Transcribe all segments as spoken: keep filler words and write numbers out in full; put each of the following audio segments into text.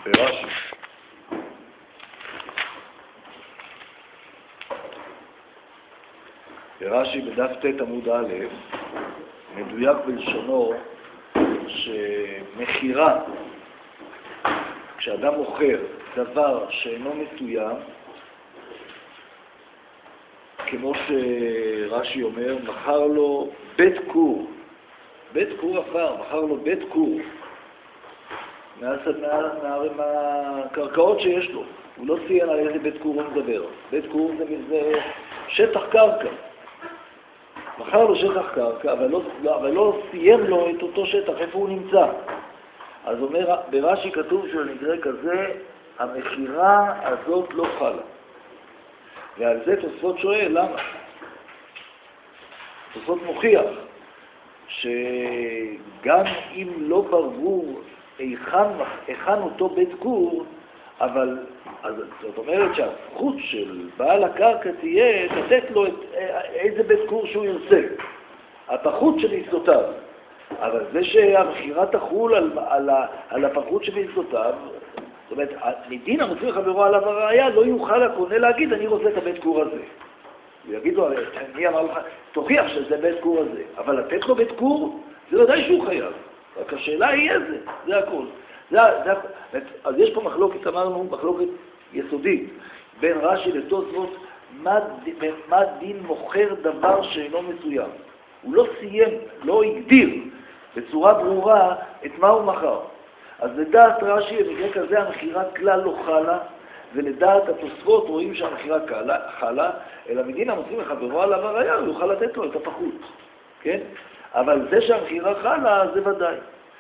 ברש"י. ברש"י בדף ט' עמוד א', מדויק בלשונו שמחירה, כשאדם מוכר דבר שאינו מסוים, כמו שרש"י אומר, מכר לו בית קור, בית קור עפר, מכר לו בית קור, מהקרקעות שיש לו. הוא לא ציין על איזה בית קור הוא מדבר. בית קור זה מזה שטח קרקע. מכר לו שטח קרקע, אבל לא, אבל לא סיים לו את אותו שטח, איפה הוא נמצא. אז אומר, ברש"י כתוב שבמקרה כזה, המחירה הזאת לא חלה. ועל זה תוספות שואל, למה? תוספות מוכיח שגם אם לא ברור היכן, היכן אותו בית קור, אבל אז זאת אומרת שהזכות של בעל הקרקע תהיה לתת לו את, איזה בית קור שהוא ירצה, הפחות של יסודותיו. אבל זה שהמחירה תחול על, על, על הפחות של יסודותיו, זאת אומרת, מדין המוציא חברו עליו הראיה, לא יוכל הקונה להגיד, אני רוצה את הבית קור הזה. הוא יגיד לו, מי אמר לך, תוכיח שזה בית קור הזה. אבל לתת לו בית קור, זה ודאי שהוא חייב. רק השאלה היא איזה, זה הכל. זה, זה, אז יש פה מחלוקת, אמרנו, מחלוקת יסודית, בין רש"י לתוספות, מה, מה דין מוכר דבר שאינו מסוים. הוא לא סיים, לא הגדיר בצורה ברורה את מה הוא מכר. אז לדעת רש"י, במקרה כזה המחירה כלל לא חלה, ולדעת התוספות רואים שהמחירה חלה, אלא מדין המוציא מחברו עליו הראיה, הוא יוכל לתת לו את הפחות, כן? אבל זה שהמחירה חלה, זה ודאי.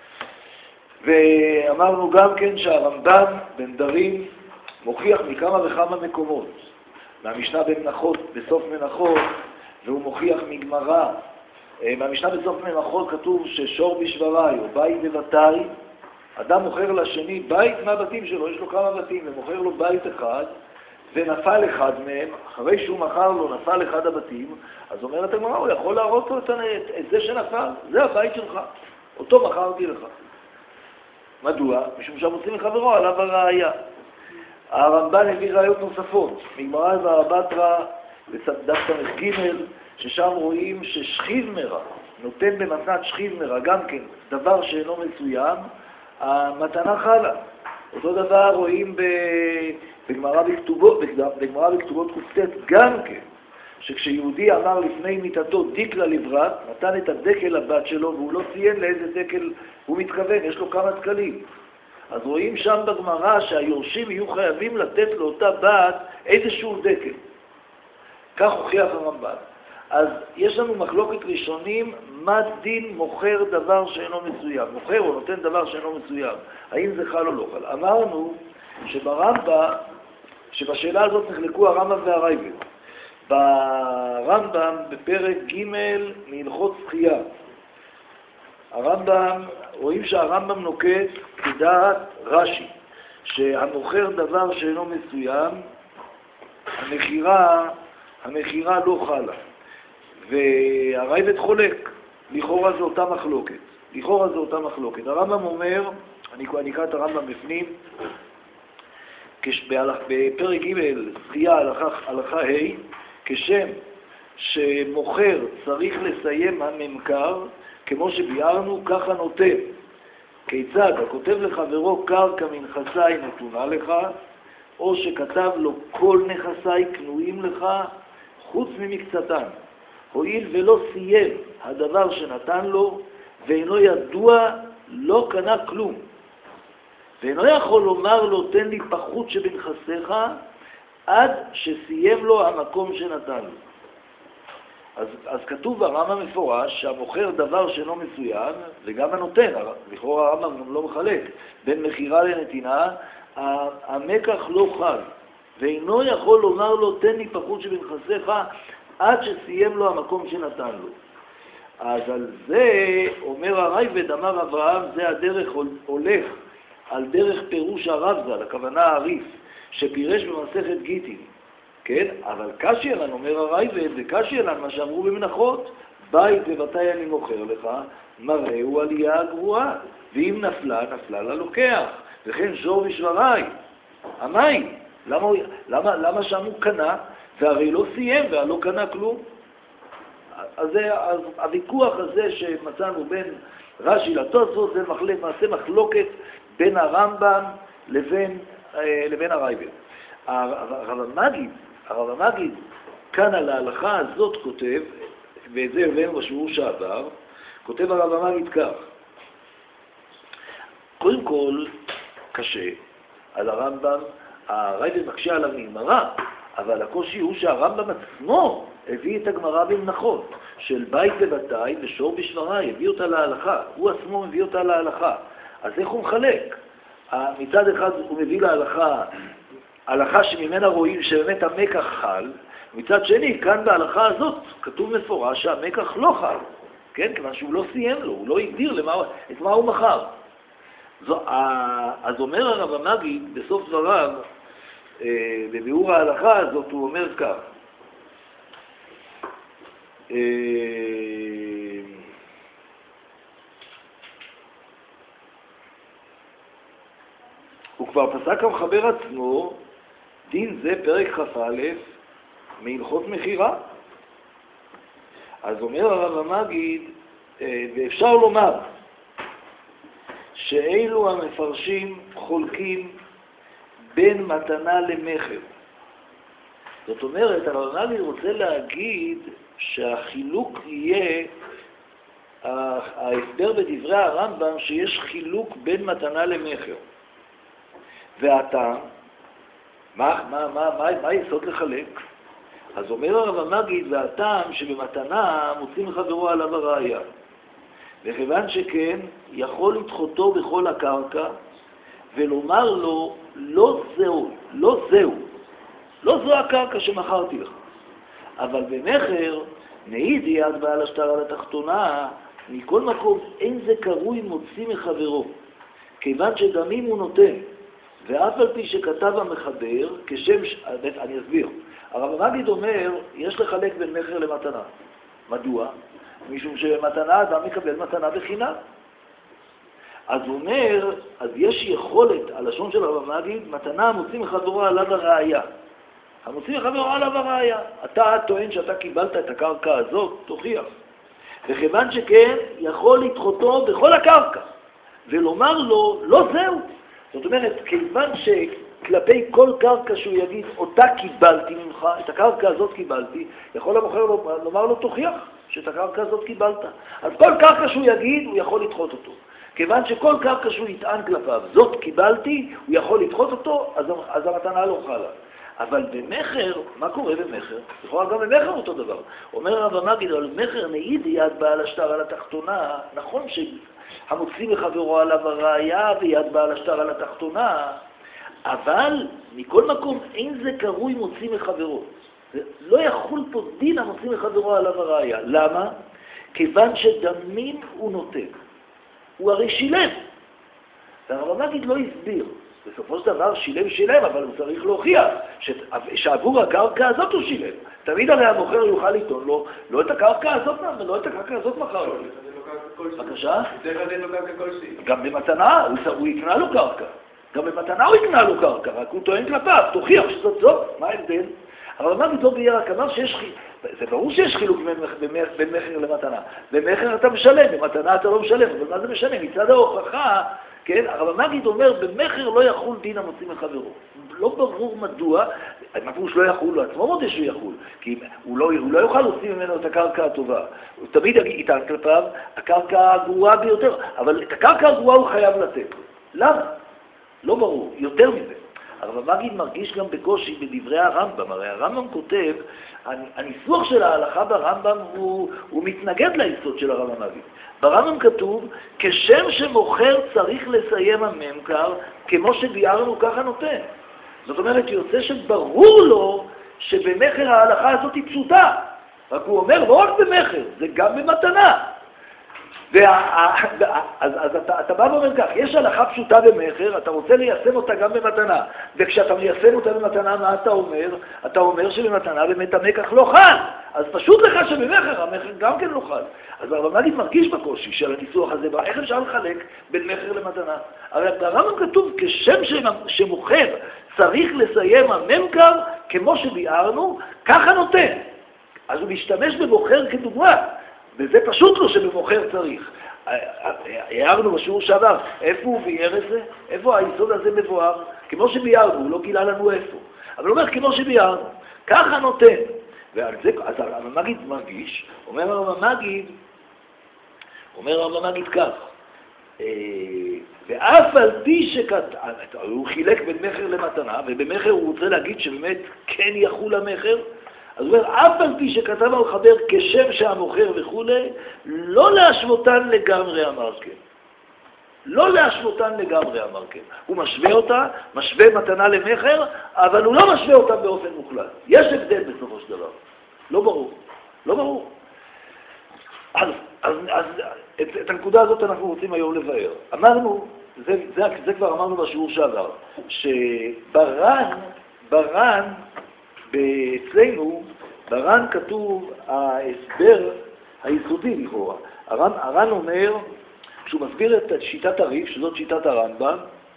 ואמרנו גם כן שהרמב"ם בן דרים מוכיח מכמה וכמה מקומות, מהמשנה במנחות, בסוף מנחות, והוא מוכיח מגמרא. מהמשנה בסוף מנחות כתוב ששור בשברי או בית בבתי, אדם מוכר לשני בית מהבתים שלו, יש לו כמה בתים, ומוכר לו בית אחד, ונפל אחד מהם, אחרי שהוא מכר לו נפל אחד הבתים, אז אומרת הגמרא, הוא יכול להראות לו את, את זה שנפל, זה הבית שלך, אותו מכרתי לך. מדוע? משום שהמוציא מחברו עליו הראיה. הרמב"ן הביא ראיות נוספות, מגמרא והרבא בתרא בדף ס"ג, ששם רואים ששכיב מרע, נותן במתנת שכיב מרע, גם כן, דבר שאינו מסוים, המתנה חלה. אותו דבר רואים בגמרא בכתובות, בגמרא בכתובות ק"ט גם כן, שכשיהודי אמר לפני מיתתו דיקלה לברת, נתן את הדקל לבת שלו, והוא לא ציין לאיזה דקל הוא מתכוון, יש לו כמה דקלים. אז רואים שם בגמרא שהיורשים יהיו חייבים לתת לאותה בת איזשהו דקל. כך הוכיח הרמב"ן. אז יש לנו מחלוקת ראשונים, מה דין מוכר דבר שאינו מסוים? מוכר או נותן דבר שאינו מסוים. האם זה חל או לא חל? אמרנו שברמב"ם, שבשאלה הזאת נחלקו הרמב"ם והרייבד. ברמב"ם בפרק ג' מהלכות זכייה. הרמב"ם, רואים שהרמב"ם נוקט כדעת רש"י, שהמוכר דבר שאינו מסוים, המחירה, המחירה לא חלה. והרייבד חולק, לכאורה זו אותה מחלוקת. לכאורה זו אותה מחלוקת. הרמב"ם אומר, אני, אני אקרא את הרמב"ם בפנים, בפרק ג' זכייה הלכה, הלכה ה', כשם שמוכר צריך לסיים הממכר, כמו שביארנו, ככה נותן. כיצד? הכותב לחברו קרקע מנכסי נתונה לך, או שכתב לו כל נכסי קנויים לך, חוץ ממקצתן. הואיל ולא סיים הדבר שנתן לו, ואינו ידוע, לא קנה כלום. ואינו יכול לומר לו, תן לי פחות שבנכסיך, עד שסיים לו המקום שנתן לו. אז, אז כתוב ברמב"ם מפורש שהמוכר דבר שאינו מסוים, וגם הנותן, לכאורה הרמב"ם גם לא מחלק, בין מחירה לנתינה, המקח לא חל. ואינו יכול לומר לו, תן לי פחות שבנכסיך, עד שסיים לו המקום שנתן לו. אז על זה אומר הרייבד, אמר אברהם, זה הדרך הולך על דרך פירוש הרב ז"ל, הכוונה הריף, שפירש במסכת גיטין, כן? אבל קשי אלן, אומר הרייבד, וקשי אלן מה שאמרו במנחות, בית ובתי אני מוכר לך, מראה הוא עלייה הגבוהה, ואם נפלה, נפלה ללוקח, וכן שור ושברי, המים. למה, למה, למה שם הוא קנה, והרי לא סיים והלא קנה כלום? אז, זה, אז הוויכוח הזה שמצאנו בין רש"י לתוספות, זה מעשה מחלוקת בין הרמב"ם לבין, לבין הרייבד. הרב המגיד, הרב המגיד כאן על ההלכה הזאת כותב, ואת זה הבאנו בשיעור שעבר, כותב הרב המגיד כך: קודם כל, קשה על הרמב"ם, הרייבד מקשה עליו מגמרא, אבל הקושי הוא שהרמב"ם עצמו הביא את הגמרא במנחות, של בית ובתי ושור בשברי, הביא אותה להלכה, הוא עצמו מביא אותה להלכה. אז איך הוא מחלק? מצד אחד הוא מביא להלכה, הלכה שממנה רואים שבאמת המקח חל, מצד שני, כאן בהלכה הזאת כתוב מפורש שהמקח לא חל, כן? כיוון שהוא לא סיים לו, הוא לא הגדיר למה, את מה הוא מחר. זו, אז אומר הרב המגיד בסוף דבריו, בביאור ההלכה הזאת, הוא אומר כך: הוא כבר פסק המחבר עצמו, דין זה פרק כ"א מהלכות מחירה. אז אומר הרב המגיד, ואפשר לומר שאלו המפרשים חולקים בין מתנה למחר. זאת אומרת, הרב המגיד רוצה להגיד שהחילוק יהיה, ההסבר בדברי הרמב"ם שיש חילוק בין מתנה למחר. והטעם, מה, מה, מה, מה, מה יסוד לחלק? אז אומר הרב המגיד, והטעם שבמתנה מוצאים חברו עליו הראיה. וכיוון שכן, יכול לדחותו בכל הקרקע ולומר לו, לא זהו, לא זהו, לא זו הקרקע שמכרתי לך. אבל במחר, נעיד יד בעל השטר על התחתונה, מכל מקום אין זה קרוי מוציא מחברו, כיוון שדמים הוא נותן, ואף על פי שכתב המחבר, כשם, אני אסביר, הרב המגיד אומר, יש לחלק בין מחר למתנה. מדוע? משום שמתנה אדם מקבל מתנה בחינם. אז הוא אומר, אז יש יכולת, הלשון של הרב המגיד, מתנה המוציא מחברו עליו הראיה. המוציא מחברו עליו הראיה. אתה טוען שאתה קיבלת את הקרקע הזאת, תוכיח. וכיוון שכן, יכול לדחותו בכל הקרקע, ולומר לו, לא זהו. זאת אומרת, כיוון שכלפי כל קרקע שהוא יגיד, אותה קיבלתי ממך, את הקרקע הזאת קיבלתי, יכול המוכר לומר לו, תוכיח שאת הקרקע הזאת קיבלת. אז כל קרקע שהוא יגיד, הוא יכול לדחות אותו. כיוון שכל קרקע שהוא יטען כלפיו, זאת קיבלתי, הוא יכול לדחות אותו, אז, אז המתנה לא חלה. אבל במחר, מה קורה במחר? יכול גם במחר אותו דבר. אומר הרב המגיד, אבל במחר נעיד יד בעל השטר על התחתונה, נכון שהמוציא מחברו עליו הראיה ויד בעל השטר על התחתונה, אבל מכל מקום אין זה קרוי מוציא מחברו. לא יחול פה דין המוציא מחברו עליו הראיה. למה? כיוון שדמים הוא נותן. הוא הרי שילם. והרב המגיד לא הסביר. בסופו של דבר שילם שילם, אבל הוא צריך להוכיח שעבור הקרקע הזאת הוא שילם. תמיד הרי המוכר יוכל לטעון לו, לא את הקרקע הזאת, ולא את הקרקע הזאת מחר. בבקשה? גם במתנה, הוא יקנה לו קרקע. גם במתנה הוא יקנה לו קרקע, רק הוא טוען כלפיו, תוכיח שזאת זאת, מה ההבדל? אבל המגיד לא ביאר, רק אמר שיש חילוק, זה ברור שיש חילוק בין מחר למתנה. במחר אתה משלם, במתנה אתה לא משלם, אבל מה זה משנה? מצד ההוכחה, כן, הרב המגיד אומר, במחר לא יחול דין המוציא מחברו. לא ברור מדוע, מה פירוש לא יחול, הוא עצמו מודה שהוא יחול, כי הוא לא, הוא לא יוכל להוציא ממנו את הקרקע הטובה. הוא תמיד יטען כלפיו, הקרקע הגרועה ביותר, אבל את הקרקע הגרועה הוא חייב לתת. למה? לא ברור, יותר מזה. הרב המגיד מרגיש גם בקושי בדברי הרמב"ם, הרי הרמב"ם כותב, הניסוח של ההלכה ברמב"ם הוא, הוא מתנגד ליסוד של הרב המגיד. ברמב"ם כתוב, כשם שמוכר צריך לסיים הממכר, כמו שביארנו ככה נותן. זאת אומרת, יוצא שברור לו שבמחר ההלכה הזאת היא פשוטה. רק הוא אומר, לא רק במחר, זה גם במתנה. אז אתה בא ואומר כך, יש הלכה פשוטה במכר, אתה רוצה ליישם אותה גם במתנה, וכשאתה מיישם אותה במתנה, מה אתה אומר? אתה אומר שבמתנה באמת המקח לא חל, אז פשוט לך שבמכר המכר גם כן לא חל. אז הרב מגיד מרגיש בקושי של הניסוח הזה, איך אפשר לחלק בין מכר למתנה? הרי ברמב"ם כתוב, כשם שמוכר צריך לסיים הממכר, כמו שביארנו, ככה נותן. אז הוא משתמש במוכר כדוגמה, וזה פשוט לא שבמוכר צריך. הערנו בשיעור שעבר, איפה הוא ביאר את זה? איפה היסוד הזה מבואר? כמו שביארנו, הוא לא גילה לנו איפה. אבל הוא אומר כמו שביארנו, ככה נותן. ועל זה, אז הרב מגיד מרגיש, אומר הרב מגיד, אומר הרב מגיד כך, ואף על פי שכת... הוא חילק בין מכר למתנה, ובמכר הוא רוצה להגיד שבאמת כן יחול המכר, אז הוא אומר, אף על פי שכתב על חבר כשם שהמוכר וכו', לא להשוותן לגמרי אמר כן. לא להשוותן לגמרי אמר כן. הוא משווה אותה, משווה מתנה למכר, אבל הוא לא משווה אותה באופן מוחלט. יש הבדל בסופו של דבר. לא ברור. לא ברור. אז, אז, אז את, את הנקודה הזאת אנחנו רוצים היום לבאר. אמרנו, זה, זה, זה כבר אמרנו בשיעור שעבר, שברן, ברן, אצלנו, ברן כתוב ההסבר היסודי לכאורה. הר"ן, הר"ן אומר, כשהוא מסביר את שיטת הריף, שזאת שיטת הרמב"ם,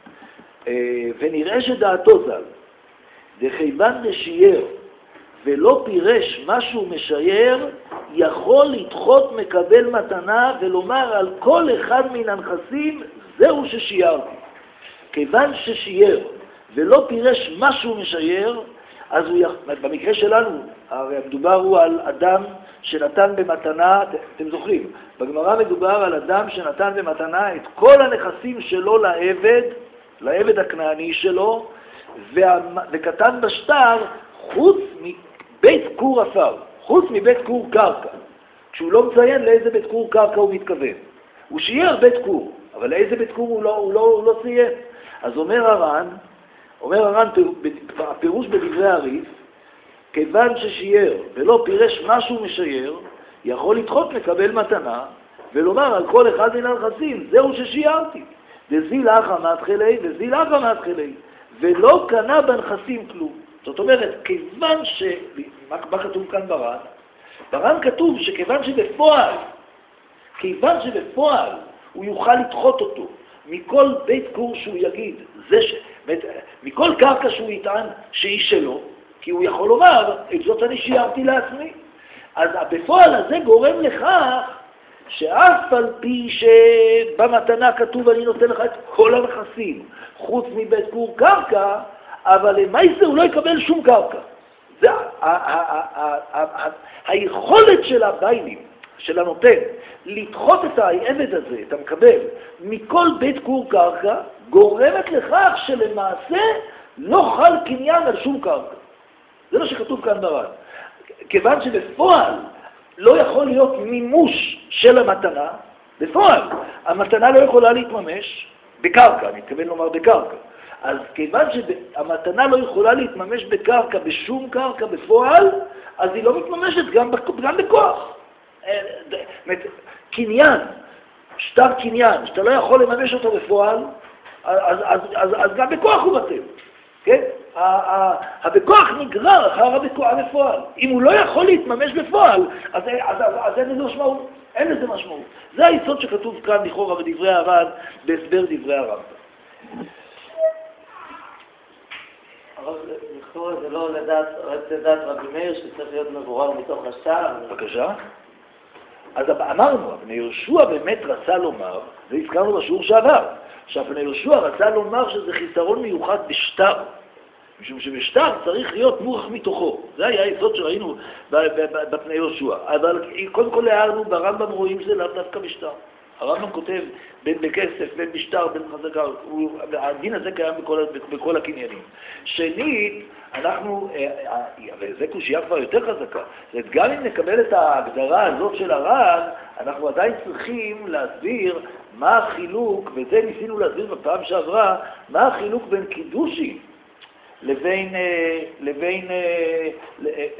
ונראה שדעתו ז"ל, דכיוון דשייר ולא פירש משהו משייר, יכול לדחות מקבל מתנה ולומר על כל אחד מן הנכסים, זהו ששיירתי. כיוון ששייר ולא פירש משהו משייר, אז הוא, במקרה שלנו, הרי מדובר הוא על אדם שנתן במתנה, אתם זוכרים, בגמרא מדובר על אדם שנתן במתנה את כל הנכסים שלו לעבד, לעבד הכנעני שלו, וה, וכתב בשטר חוץ מבית קור עפר, חוץ מבית קור קרקע, כשהוא לא מציין לאיזה בית קור קרקע הוא מתכוון. הוא שייר בית קור, אבל לאיזה בית קור הוא לא, הוא לא, הוא לא ציין. אז אומר הר"ן, אומר הר"ן, הפירוש בדברי הריף, כיוון ששייר ולא פירש משהו משייר, יכול לדחות לקבל מתנה, ולומר על כל אחד מן הנכסים, זהו ששיירתי. דזיל אחא מתחילי, דזיל אחא מתחילי, ולא קנה בנכסים כלום. זאת אומרת, כיוון ש... מה כתוב כאן בר"ן? בר"ן כתוב שכיוון שבפועל, כיוון שבפועל הוא יוכל לדחות אותו, מכל בית קור שהוא יגיד, זה ש... מכל קרקע שהוא יטען שהיא שלו, כי הוא יכול לומר, את זאת אני שיירתי לעצמי. אז בפועל הזה גורם לכך שאף על פי שבמתנה כתוב אני נותן לך את כל הנכסים, חוץ מבית קור קרקע, אבל למעשה הוא לא יקבל שום קרקע. זה היכולת של הביילים, של הנותן, לדחות את העבד הזה, את המקבל, מכל בית קור קרקע, גורמת לכך שלמעשה לא חל קניין על שום קרקע. זה מה שכתוב כאן בר"ן. כיוון שבפועל לא יכול להיות מימוש של המתנה, בפועל המתנה לא יכולה להתממש בקרקע, אני מתכוון לומר בקרקע. אז כיוון שהמתנה לא יכולה להתממש בקרקע, בשום קרקע בפועל, אז היא לא מתממשת גם, גם בכוח. קניין, שטר קניין, שאתה לא יכול לממש אותו בפועל, אז, אז, אז, אז גם בכוח הוא בטל, כן? הבכוח נגרר אחר הבכוח בפועל. אם הוא לא יכול להתממש בפועל, אז, אז, אז, אז אין לזה משמעות. אין לזה משמעות. זה היסוד שכתוב כאן לכאורה בדברי הר"ן, בהסבר דברי הרמב"ם. אבל לכאורה זה לא לדעת, רק לדעת רבי מאיר שצריך להיות מבורר מתוך השטר. בבקשה. אז אמרנו, אבני יהושע באמת רצה לומר, זה הזכרנו בשיעור שעבר, שאבני יהושע רצה לומר שזה חיסרון מיוחד בשטר, משום שבשטר צריך להיות מורח מתוכו. זה היה היסוד שראינו בפני יהושע. אבל קודם כל הערנו, ברמב"ם רואים שזה לאו דווקא בשטר. הרמב"ם כותב בין בכסף, בין בשטר, בין חזקה, הדין הזה קיים בכל, בכל הקניינים. שנית, אנחנו, וזה קושייה כבר יותר חזקה, זאת גם אם נקבל את ההגדרה הזאת של הר"ן, אנחנו עדיין צריכים להסביר מה החילוק, וזה ניסינו להסביר בפעם שעברה, מה החילוק בין קידושין לבין, לבין,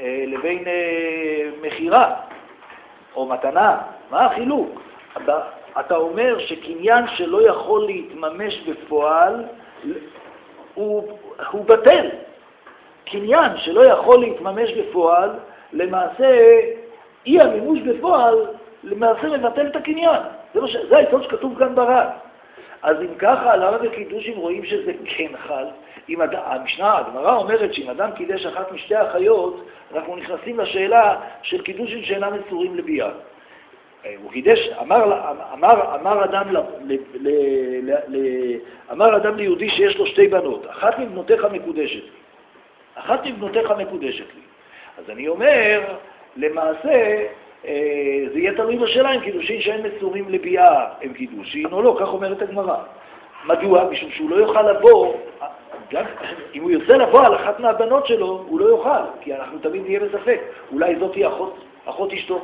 לבין מחירה או מתנה, מה החילוק? אתה אומר שקניין שלא יכול להתממש בפועל, הוא, הוא בטל. קניין שלא יכול להתממש בפועל, למעשה, אי המימוש בפועל, למעשה מבטל את הקניין. זה, ש... זה היסוד שכתוב כאן בר"ן. אז אם ככה, למה בקידושים רואים שזה כן חל? אם הד... המשנה, הגמרא אומרת שאם אדם קידש אחת משתי החיות, אנחנו נכנסים לשאלה של קידושים שאינם מסורים לביאה. הוא קידש, אמר, אמר, אמר, אדם ל, ל, ל, ל, ל, אמר אדם ליהודי שיש לו שתי בנות, אחת מבנותיך מקודשת לי. אחת מבנותיך מקודשת לי. אז אני אומר, למעשה, זה יהיה תלוי בשאלה אם קידושין שאין מסורים לביאה הם קידושין או לא, כך אומרת הגמרא. מדוע? משום שהוא לא יוכל לבוא, גם, אם הוא יוצא לבוא על אחת מהבנות שלו, הוא לא יוכל, כי אנחנו תמיד נהיה בספק. אולי זאת היא אחות, אחות אשתו.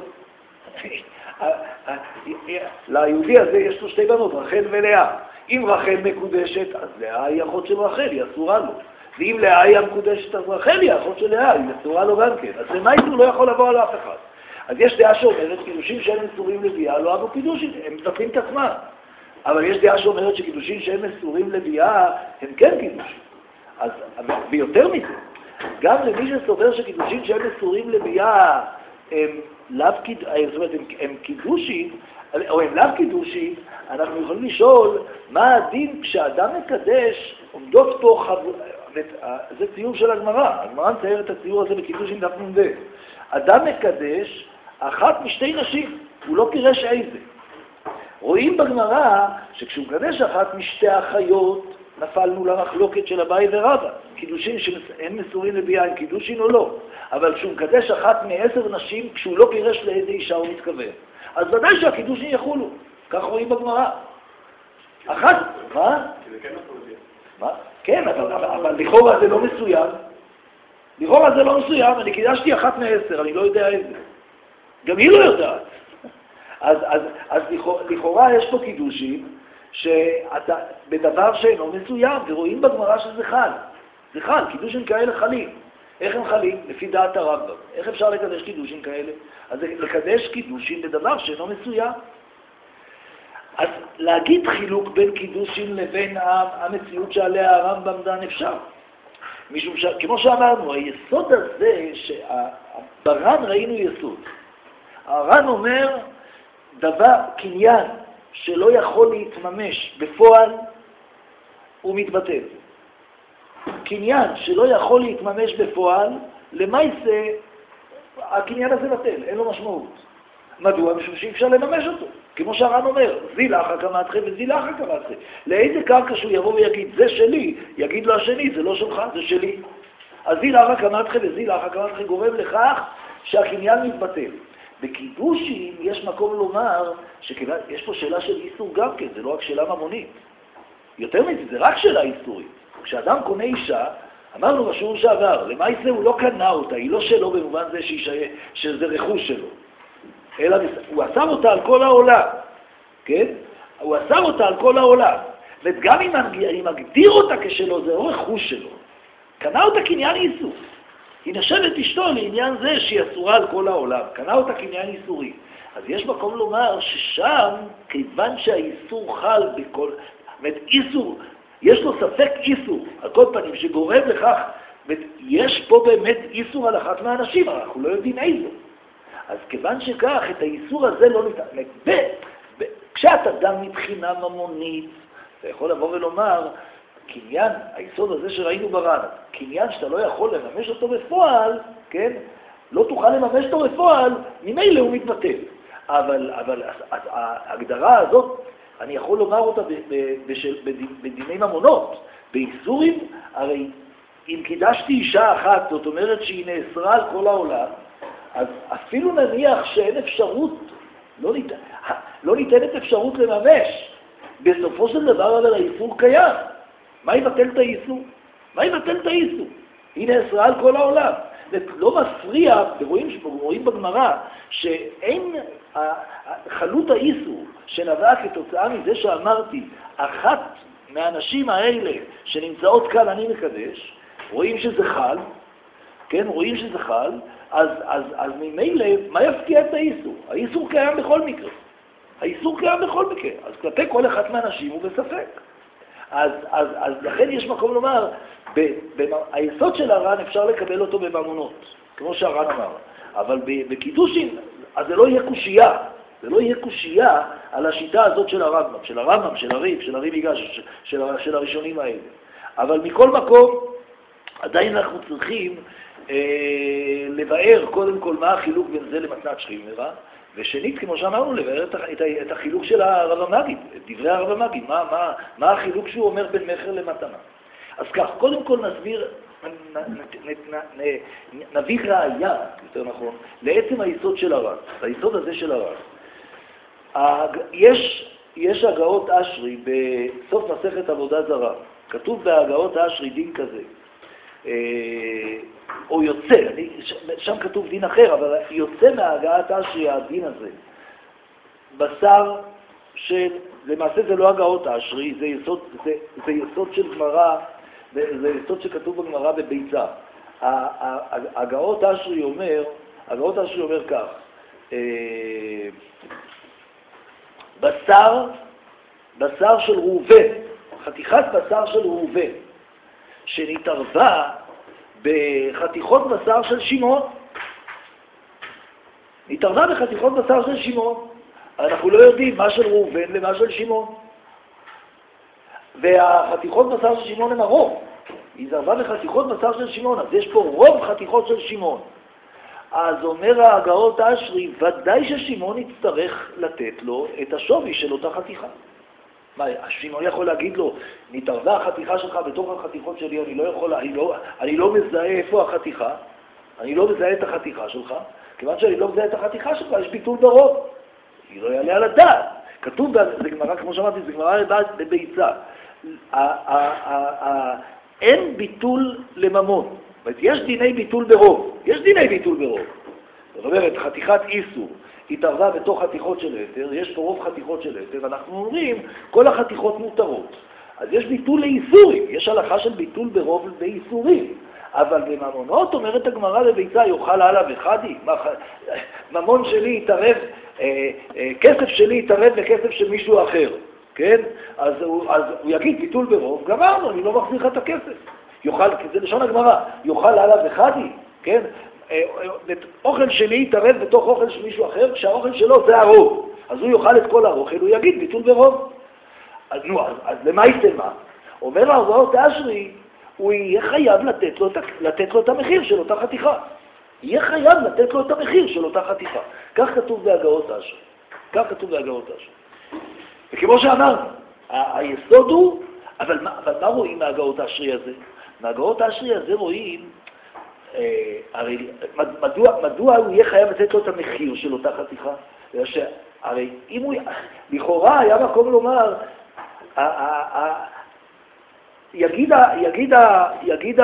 ליהודי הזה יש לו שתי בנות, רחל ולאה. אם רחל מקודשת, אז לאה היא אחות של רחל, היא אסורה לו. ואם לאה היא המקודשת, אז רחל היא אחות של לאה, היא אסורה לו גם כן. אז למה הוא לא יכול לבוא על אף אחד? אז יש דעה שאומרת, קידושים שאין מסורים לביאה, לא אבו קידושים, הם מבטלים את עצמם. אבל יש דעה שאומרת שקידושים שאין מסורים לביאה, הם כן קידושים. אז, ויותר מזה, גם למי שסובר שקידושים שאין מסורים לביאה, הם לאו קיד... זאת אומרת, הם, הם קידושים, או הם לאו קידושים, אנחנו יכולים לשאול מה הדין כשאדם מקדש, עומדות פה חב... זה ציור של הגמרא, הגמרא מצייר את הציור הזה בקידושים דף נ"ב. אדם מקדש אחת משתי נשים, הוא לא פירש איזה. רואים בגמרא שכשהוא מקדש אחת משתי החיות, נפלנו למחלוקת של אביי ורבא. קידושין שאין מסורים לביאה, הם קידושין או לא. אבל כשהוא מקדש אחת מעשר נשים, כשהוא לא פירש לאיזה אישה הוא מתכוון. אז ודאי שהקידושין יחולו. כך רואים בגמרא. אחת, מה? מה? כן, אבל, אבל, אבל לכאורה זה לא מסוים. לכאורה זה לא מסוים, אני קידשתי אחת מעשר, אני לא יודע איזה. גם היא לא יודעת. אז, אז, אז לכאורה יש פה קידושים, שאתה, בדבר שאינו מסוים, ורואים בגמרא שזה חל. זה חל, קידושים כאלה חלים. איך הם חלים? לפי דעת הרמב"ם. איך אפשר לקדש קידושים כאלה? אז לקדש קידושים בדבר שאינו מסוים. אז להגיד חילוק בין קידושים לבין המציאות שעליה הרמב"ם דן אפשר. משום ש... כמו שאמרנו, היסוד הזה, בר"ן ראינו יסוד. הר"ן אומר, דבר, קניין שלא יכול להתממש בפועל, הוא מתבטל. קניין שלא יכול להתממש בפועל, למעשה, הקניין הזה בטל, אין לו משמעות. מדוע? משום שאי אפשר לממש אותו. כמו שהר"ן אומר, זיל אחא קמאתכי וזיל אחא קמאתכי. לאיזה קרקע שהוא יבוא ויגיד, זה שלי, יגיד לו השני, זה לא שלך, זה שלי. אז זיל אחא קמאתכי וזיל אחא קמאתכי גורם לכך שהקניין מתבטל. בקידושים יש מקום לומר שיש פה שאלה של איסור גם כן, זה לא רק שאלה ממונית. יותר מזה, זה רק שאלה איסורית. כשאדם קונה אישה, אמרנו בשיעור שעבר, למעשה הוא לא קנה אותה, היא לא שלו במובן זה שישה, שזה רכוש שלו. אלא הוא אסר אותה על כל העולם, כן? הוא אסר אותה על כל העולם. וגם אם אני מגדיר אותה כשלו, זה לא רכוש שלו. קנה אותה קניין איסור. היא נחשבת אשתו לעניין זה שהיא אסורה על כל העולם. קנה אותה קניין איסורי. אז יש מקום לומר ששם, כיוון שהאיסור חל בכל... זאת אומרת, איסור, יש לו ספק איסור, על כל פנים, שגורם לכך, יש פה באמת איסור על אחת מהאנשים, אנחנו לא יודעים איזו. אז כיוון שכך, את האיסור הזה לא ניתן. ב, ב, כשאתה דן מבחינה ממונית, אתה יכול לבוא ולומר, קניין, היסוד הזה שראינו בר"ן, קניין שאתה לא יכול לממש אותו בפועל, כן? לא תוכל לממש אותו בפועל, ממילא הוא מתבטל. אבל, אבל ההגדרה הזאת, אני יכול לומר אותה ב, ב, בשל, בדיני ממונות. באיסורים, הרי אם קידשתי אישה אחת, זאת אומרת שהיא נאסרה על כל העולם, אז אפילו נניח שאין אפשרות, לא, ניתן, לא ניתנת אפשרות לממש. בסופו של דבר אבל האיסור קיים. מה יבטל את האיסור? מה יבטל את האיסור? היא נאסרה על כל העולם. לא מפריע, ורואים, רואים בגמרא, שאין חלות האיסור שנבעה כתוצאה מזה שאמרתי, אחת מהאנשים האלה שנמצאות כאן אני מקדש, רואים שזה חל, כן, רואים שזה חל, אז, אז, אז ממילא, מה יפקיע את האיסור? האיסור קיים בכל מקרה. האיסור קיים בכל מקרה, אז כלפי כל אחד מהאנשים הוא בספק. אז, אז, אז לכן יש מקום לומר, ב, ב, היסוד של הר"ן אפשר לקבל אותו בממונות, כמו שהר"ן אמר, אבל בקידושין, אז זה לא יהיה קושייה, זה לא יהיה קושייה על השיטה הזאת של הרמב"ם, של הרמב"ם, של הריב, של הריב ייגש, של, של, של הראשונים האלה. אבל מכל מקום, עדיין אנחנו צריכים אה, לבאר קודם כל מה החילוק בין זה למתנת שכימרה, ושנית, כמו שאמרנו, לבאר את, את, את החילוק של הרב המגיד, את דברי הרב המגיד, מה, מה, מה החילוק שהוא אומר בין מכר למתנה. אז כך, קודם כל נסביר, נ, נ, נ, נ, נ, נביא ראייה, יותר נכון, לעצם היסוד של הר"ן, היסוד הזה של הר"ן. יש, יש הגאות אשרי בסוף מסכת עבודה זרה, כתוב בהגאות אשרי דין כזה, או יוצא, אני, שם כתוב דין אחר, אבל יוצא מהגעת אשרי הדין הזה, בשר שלמעשה זה לא הגאות אשרי, זה יסוד, זה, זה יסוד של גמרא, זה יסוד שכתוב בגמרא בביצה. הגאות אשרי אומר, הגאות אשרי אומר כך, בשר, בשר של ראובן, חתיכת בשר של ראובן, שנתערבה בחתיכות בשר של שמעון. נתערבה בחתיכות בשר של שמעון. אנחנו לא יודעים מה של ראובן למה של שמעון. והחתיכות בשר של שמעון הן הרוב. היא התערבה בחתיכות בשר של שמעון, אז יש פה רוב חתיכות של שמעון. אז אומר ההגאות אשרי, ודאי ששמעון יצטרך לתת לו את השווי של אותה חתיכה. מה, שמעון יכול להגיד לו, נתערבה החתיכה שלך בתוך החתיכות שלי, אני לא יכול, אני לא, אני לא מזהה איפה החתיכה, אני לא מזהה את החתיכה שלך, כיוון שאני לא מזהה את החתיכה שלך, יש ביטול ברוב. היא לא יעלה על הדעת. כתוב, זה גמרא, כמו שאמרתי, זה גמרא בביצה. אין ביטול לממון. יש דיני ביטול ברוב, יש דיני ביטול ברוב. זאת אומרת, חתיכת איסור התערבה בתוך חתיכות של היתר, יש פה רוב חתיכות של היתר, ואנחנו אומרים, כל החתיכות מותרות. אז יש ביטול לאיסורים, יש הלכה של ביטול ברוב באיסורים. אבל בממונות, אומרת הגמרא בביצה, יאכל הלאה וחדי, ממון שלי יתערב, אה, אה, כסף שלי יתערב לכסף של מישהו אחר, כן? אז הוא, אז הוא יגיד ביטול ברוב, גמרנו, אני לא מחזיר לך את הכסף. יאכל, זה לשון הגמרא, יאכל הלאה וחדי, כן? אוכל שלי יתערב בתוך אוכל של מישהו אחר, כשהאוכל שלו זה הרוב. אז הוא יאכל את כל האוכל, הוא יגיד ביטול ברוב. אז נו, אז, אז למה יתמה? אומר להגאות אשרי, הוא יהיה חייב לתת לו, לתת לו את המחיר של אותה חתיכה. יהיה חייב לתת לו את המחיר של אותה חתיכה. כך כתוב בהגאות אשרי. כך כתוב בהגאות אשרי. וכמו שאמרנו, היסוד הוא, אבל מה, אבל מה רואים מהגאות האשרי הזה? מהגאות האשרי הזה רואים, אה, הרי, מדוע, מדוע הוא יהיה חייב לתת לו את המחיר של אותה חתיכה? ש, הרי אם הוא, לכאורה היה מקום לומר, ה, ה, ה, יגיד, יגיד, יגיד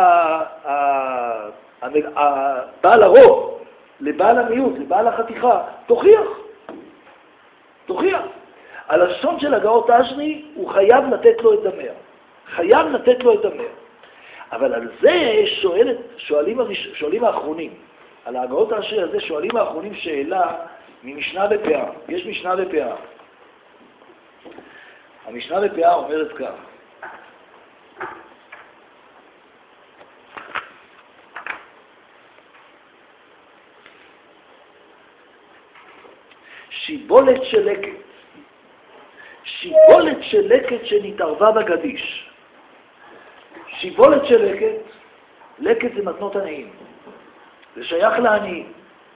בעל הרוב לבעל המיעוט, לבעל החתיכה, תוכיח, תוכיח. הלשון של הגאות אשרי הוא חייב לתת לו את דמיה, חייב לתת לו את דמיה. אבל על זה שואל, שואלים, שואלים האחרונים, על ההגאות האשרי הזה שואלים האחרונים שאלה ממשנה בפאה. יש משנה בפאה. המשנה בפאה אומרת כך, שיבולת של לקט, שיבולת של לקט שנתערבה בגדיש. שיבולת של לקט, לקט זה מתנות עניים, זה שייך לעניים.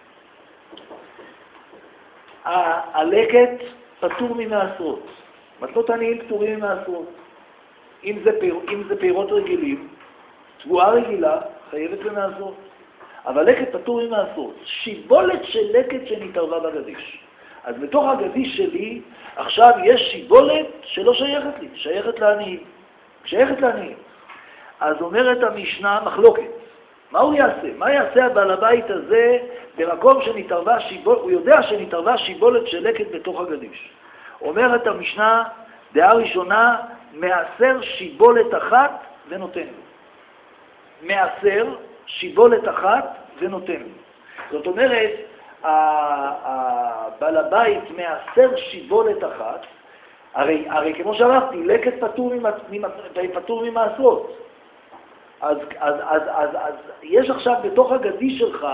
הלקט פטור ממעשרות, מתנות עניים פטורים ממעשרות. אם זה, פיר, אם זה פירות רגילים, תבואה רגילה חייבת במעשרות, אבל לקט פטור ממעשרות. שיבולת של לקט שנתערבה בגדיש. אז בתוך הגדיש שלי, עכשיו יש שיבולת שלא שייכת לי, שייכת לעניים. שייכת לעניים. אז אומרת המשנה מחלוקת. מה הוא יעשה? מה יעשה הבעל הבית הזה במקום שנתערבה שיבולת, הוא יודע שנתערבה שיבולת של לקט בתוך הגדיש. אומרת המשנה, דעה ראשונה, מעשר שיבולת אחת ונותן לו. מעשר שיבולת אחת ונותן לו. זאת אומרת, הבעל הבית מעשר שיבולת אחת, הרי, הרי כמו שאמרתי, לקט פטור, פטור ממעשרות. אז, אז, אז, אז, אז יש עכשיו בתוך הגדי שלך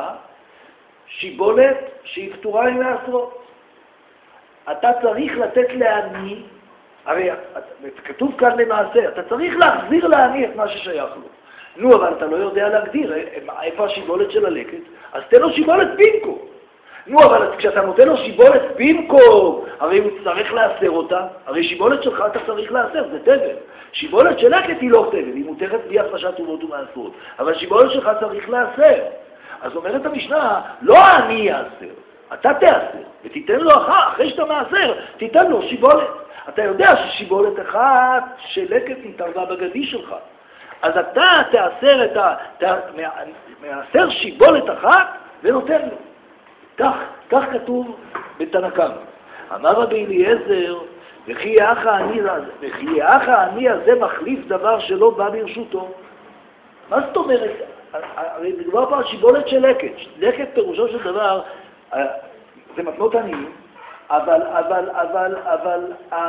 שיבולת שהיא פטורה ממעשרות. אתה צריך לתת לעני, הרי כתוב כאן למעשה, אתה צריך להחזיר לעני את מה ששייך לו. נו, אבל אתה לא יודע להגדיר איפה השיבולת של הלקט, אז תן לו שיבולת בינקו. נו, אבל כשאתה נותן לו שיבולת בינקו, הרי הוא צריך לאסר אותה, הרי שיבולת שלך אתה צריך לאסר, זה תבל. שיבולת של לקט היא לא תבל, היא מותרת בלי הפרשת תרומות ומעשרות, אבל שיבולת שלך צריך לאסר. אז אומרת המשנה, לא אני יאסר, אתה תאסר, ותיתן לו אחר, אחרי שאתה מאסר, תיתן לו שיבולת. אתה יודע ששיבולת אחת של לקט נתערבה בגדי שלך. אז אתה תאסר את ה... מאסר שיבולת אחת ונותן לו. כך, כך כתוב בתנא קמא. אמר רבי אליעזר, וכי האח העני הזה מחליף דבר שלא בא ברשותו. מה זאת אומרת? הרי מדובר פה על שיבולת של לקט. לקט פירושו של דבר, זה מתנות עניים, אבל, אבל, אבל, אבל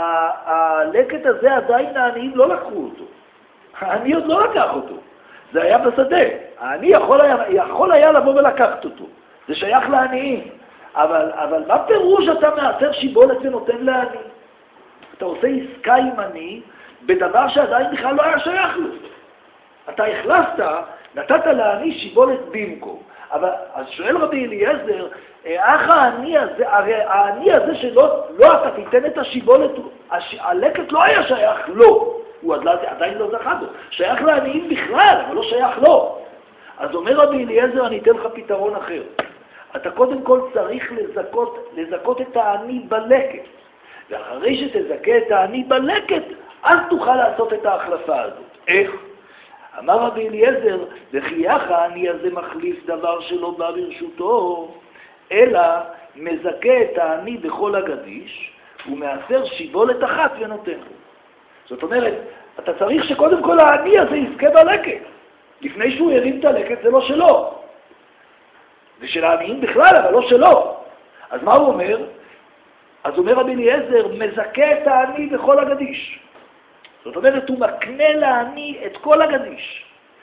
הלקט הזה עדיין העניים לא לקחו אותו. העני עוד לא לקח אותו. זה היה בשדה. העני יכול היה, יכול היה לבוא ולקחת אותו. זה שייך לעניים. אבל, אבל מה פירוש אתה מעשר שיבולת ונותן לעני? אתה עושה עסקה עם עני בדבר שעדיין בכלל לא היה שייך לו. אתה החלפת, נתת לעני שיבולת במקום. אבל אז שואל רבי אליעזר, איך העני הזה, הרי העני הזה שלא לא אתה תיתן את השיבולת, הש, הלקט לא היה שייך לו. הוא עדיין לא זכה בו. שייך לעניים בכלל, אבל לא שייך לו. אז אומר רבי אליעזר, אני אתן לך פתרון אחר. אתה קודם כל צריך לזכות, לזכות את העני בלקט. ואחרי שתזכה את העני בלקט, אז תוכל לעשות את ההחלפה הזאת. איך? אמר רבי אליעזר, וכיח העני הזה מחליף דבר שלא בא ברשותו, אלא מזכה את העני בכל הגדיש, ומאסר שיבולת אחת ונותן לו. זאת אומרת, אתה צריך שקודם כל העני הזה יזכה בלקט. לפני שהוא ירים את הלקט זה לא שלו. זה של העניים בכלל, אבל לא שלו. אז מה הוא אומר? אז אומר רבי אליעזר, מזכה את העני בכל הגדיש. זאת אומרת, הוא מקנה לעני את כל הגדיש.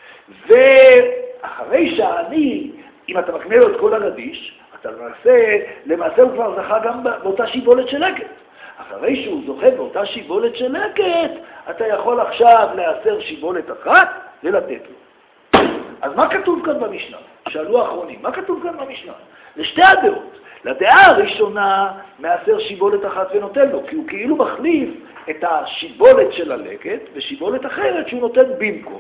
ואחרי שהעני, אם אתה מקנה לו את כל הגדיש, אתה למעשה, למעשה הוא כבר זכה גם באותה שיבולת של לקט. אחרי שהוא זוכה באותה שיבולת של לקט, אתה יכול עכשיו לאסר שיבולת אחת ולתת לו. אז מה כתוב כאן במשנה? שאלו האחרונים, מה כתוב כאן במשנה? לשתי הדעות. לדעה הראשונה מאסר שיבולת אחת ונותן לו, כי הוא כאילו מחליף את השיבולת של הלקט ושיבולת אחרת שהוא נותן במקום.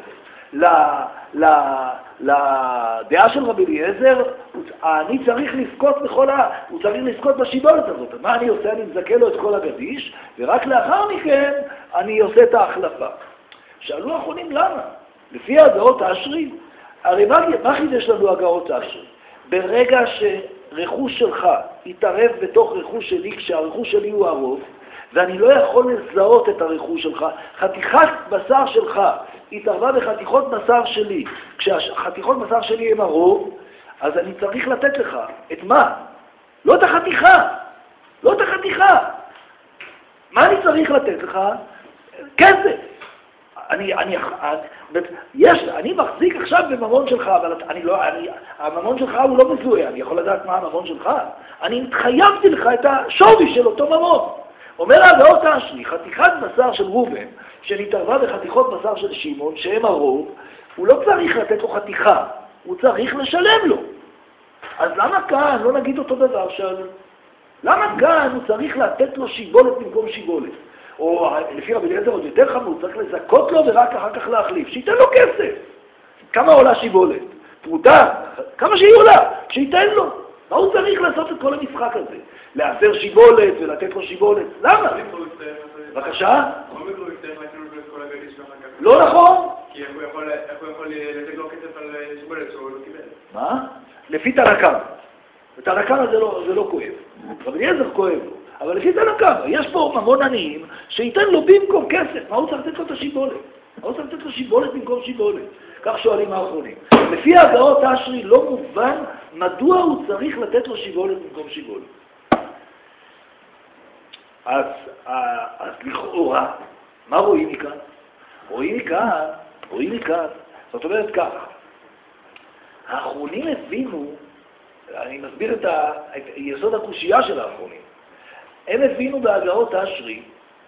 לדעה של רבי אליעזר, אני צריך לזכות בכל ה... הוא צריך לזכות בשיבולת הזאת. מה אני עושה? אני מזכה לו את כל הגדיש, ורק לאחר מכן אני עושה את ההחלפה. שאלו האחרונים למה? לפי הדעות האשרי, הרי מה, מה חידש לנו הגאות האשרי? ברגע שרכוש שלך יתערב בתוך רכוש שלי, כשהרכוש שלי הוא הרוב, ואני לא יכול לזהות את הרכוש שלך, חתיכת בשר שלך התערבה בחתיכות בשר שלי, כשהחתיכות בשר שלי הם הרוב, אז אני צריך לתת לך את מה? לא את החתיכה, לא את החתיכה. מה אני צריך לתת לך? כסף. אני, אני, יש, אני מחזיק עכשיו בממון שלך, אבל אני לא, אני, הממון שלך הוא לא מזוהה, אני יכול לדעת מה הממון שלך? אני התחייבתי לך את השווי של אותו ממון. אומר הגאות האשרי, חתיכת בשר של ראובן, שנתערבה בחתיכות בשר של שמעון, שהם הרוב, הוא לא צריך לתת לו חתיכה, הוא צריך לשלם לו. אז למה כאן לא נגיד אותו דבר של... למה כאן הוא צריך לתת לו שיבולת במקום שיבולת? או לפי רבי אליעזר עוד יותר חמור, צריך לזכות לו ורק אחר כך להחליף. שייתן לו כסף. כמה עולה שיבולת? פרוטה? כמה שהיא עולה? שייתן לו. מה הוא צריך לעשות את כל המשחק הזה? לאסר שיבולת ולתת לו שיבולת? למה? בבקשה? לא נכון. כי איך הוא יכול לתת לו כסף על שיבולת שהוא לא קיבל? מה? לפי תנא קמא. בתנא קמא זה לא כואב. רבי אליעזר כואב לו. אבל לפי תנא קמא, יש פה ממון עניים שייתן לו במקום כסף. מה הוא צריך לתת לו את השיבולת? אני רוצה לתת לו שיבולת במקום שיבולת. כך שואלים האחרונים. לפי ההגאות אשרי לא מובן מדוע הוא צריך לתת לו שיבולת במקום שיבולת. אז, אז לכאורה, מה רואים מכאן? רואים מכאן, רואים מכאן, זאת אומרת כך, האחרונים הבינו, אני מסביר את, ה, את יסוד הקושייה של האחרונים, הם הבינו בהגאות אשרי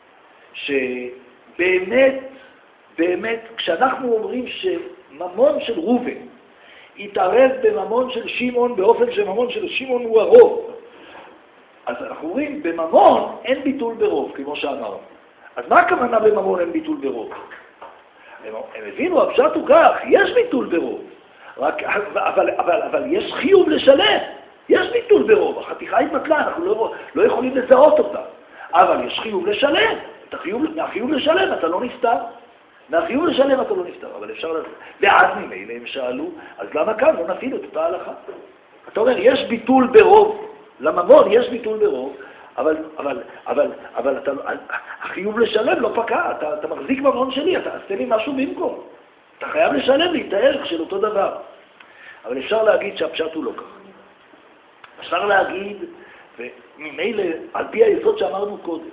שבאמת, באמת, כשאנחנו אומרים שממון של ראובן יתערב בממון של שמעון באופן שממון של שמעון הוא הרוב, אז אנחנו אומרים, בממון אין ביטול ברוב, כמו שאמרנו. אז מה הכוונה בממון אין ביטול ברוב? הם, הם הבינו, הפשט הוא כך, יש ביטול ברוב, רק, אבל, אבל, אבל יש חיוב לשלם, יש ביטול ברוב, החתיכה התבטלה, אנחנו לא, לא יכולים לזהות אותה, אבל יש חיוב לשלם, את החיוב, מהחיוב לשלם אתה לא נפטר, מהחיוב לשלם אתה לא נפטר, אבל אפשר לזה. ואז ממילא הם שאלו, אז למה כאן לא נפיל את אותה הלכה? אתה אומר, יש ביטול ברוב, לממון יש ביטול ברוב, אבל, אבל, אבל, אבל אתה, החיוב לשלם לא פקע, אתה, אתה מחזיק ממון שלי, אתה עושה לי משהו במקום. אתה חייב לשלם לי את הערך של אותו דבר. אבל אפשר להגיד שהפשט הוא לא כך. אפשר להגיד, וממילא, על פי היסוד שאמרנו קודם,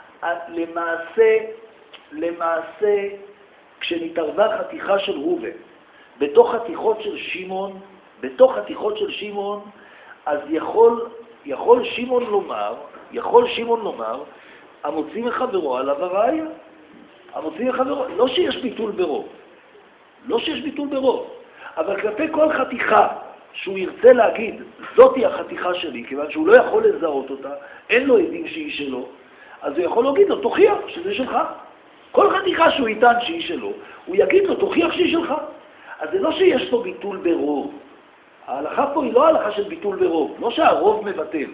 למעשה, למעשה, כשנתערבה חתיכה של ראובן, בתוך חתיכות של שמעון, בתוך חתיכות של שמעון, אז יכול, יכול שמעון לומר, יכול שמעון לומר, המוציא מחברו עליו הראיה. המוציא מחברו, לא שיש ביטול ברוב, לא שיש ביטול ברוב, אבל כלפי כל חתיכה שהוא ירצה להגיד, זאתי החתיכה שלי, כיוון שהוא לא יכול לזהות אותה, אין לו עדים שהיא שלו, אז הוא יכול להגיד לו, תוכיח שזה שלך. כל חתיכה שהוא יטען שהיא שלו, הוא יגיד לו, תוכיח שהיא שלך. אז זה לא שיש פה ביטול ברוב. ההלכה פה היא לא הלכה של ביטול ברוב, לא שהרוב מבטל.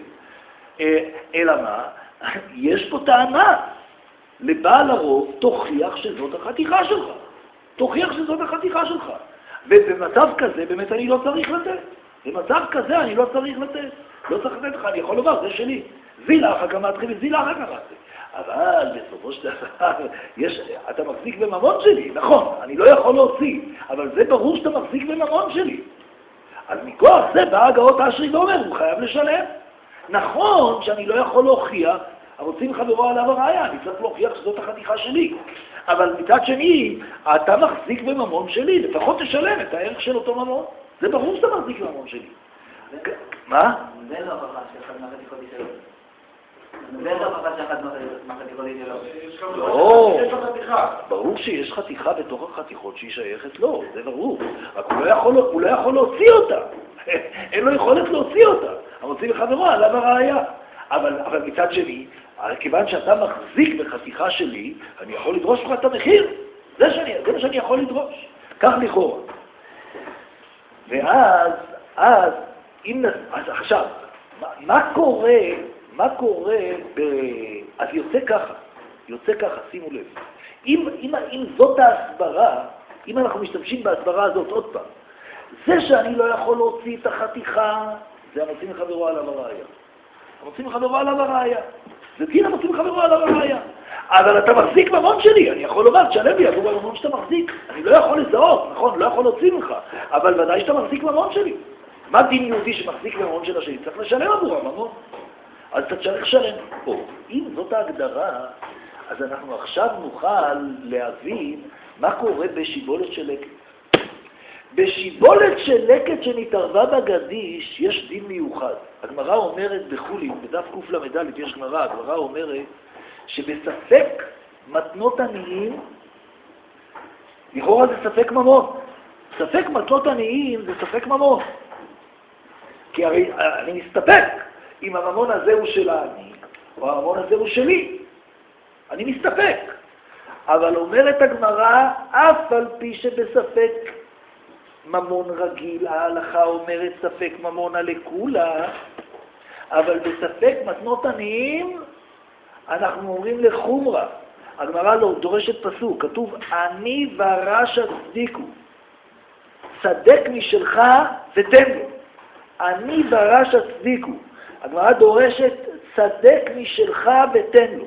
אלא מה? יש פה טענה. לבעל הרוב תוכיח שזאת החתיכה שלך. תוכיח שזאת החתיכה שלך. ובמצב כזה באמת אני לא צריך לתת. במצב כזה אני לא צריך לתת. לא צריך לתת לך, אני יכול לומר, זה שלי. זילה אחר כמתחיל וזילה אחר כמתחיל. אבל בסופו של דבר, יש, אתה מחזיק בממון שלי, נכון, אני לא יכול להוציא, אבל זה ברור שאתה מחזיק בממון שלי. אז מכוח זה בא הגאות אשרי ואומר, הוא חייב לשלם. נכון שאני לא יכול להוכיח, הרוצים חברו עליו הראיה, אני צריך להוכיח שזאת החתיכה שלי. אבל מצד שני, אתה מחזיק בממון שלי, לפחות תשלם את הערך של אותו ממון. זה ברור שאתה מחזיק בממון שלי. מה? זה לא הוכחה שאחד מהחתיכות היא שלו. זה לא הוכחה שאחד מהחתיכות היא שלו. לא, ברור שיש חתיכה בתוך החתיכות שהיא שייכת לו, זה ברור. רק הוא לא יכול, הוא לא יכול להוציא אותה. אין לו יכולת להוציא אותה. המוציא בחברו עליו הראיה. אבל, אבל מצד שני, כיוון שאתה מחזיק בחתיכה שלי, אני יכול לדרוש לך את המחיר. זה, שאני, זה מה שאני יכול לדרוש. כך לכאורה. ואז, אז, אם, אז עכשיו, מה, מה קורה, מה קורה ב... אז יוצא ככה, יוצא ככה, שימו לב. אם, אם, אם זאת ההסברה, אם אנחנו משתמשים בהסברה הזאת עוד פעם, זה שאני לא יכול להוציא את החתיכה, זה המוציא מחברו עליו הראיה. המוציא מחברו עליו הראיה. זה דין המוציא מחברו עליו הראיה. אבל אתה מחזיק ממון שלי, אני יכול לומר, תשלם לי עבור הממון שאתה מחזיק. אני לא יכול לזהות, נכון, לא יכול להוציא ממך, אבל ודאי שאתה מחזיק ממון שלי. מה דין יהודי שמחזיק ממון של השני? צריך לשלם עבור הממון. אז אתה צריך לשלם. או, אם זאת ההגדרה, אז אנחנו עכשיו נוכל להבין מה קורה בשיבולת של לקט. בשיבולת של לקט שנתערבה בגדיש יש דין מיוחד. הגמרא אומרת בחולין, בדף קל"ד יש גמרא, הגמרא אומרת שבספק מתנות עניים, לכאורה זה ספק ממון. ספק מתנות עניים זה ספק ממון. כי הרי אני מסתפק אם הממון הזה הוא של העני, או הממון הזה הוא שלי. אני מסתפק. אבל אומרת הגמרא, אף על פי שבספק ממון רגיל, ההלכה אומרת ספק ממון לכולה, אבל בספק מתנות עניים, אנחנו אומרים לחומרה. הגמרא לא דורשת פסוק, כתוב, אני ורש הצדיקו. צדק משלך ותן לו. אני ורש הצדיקו. הגמרא דורשת, צדק משלך ותן לו.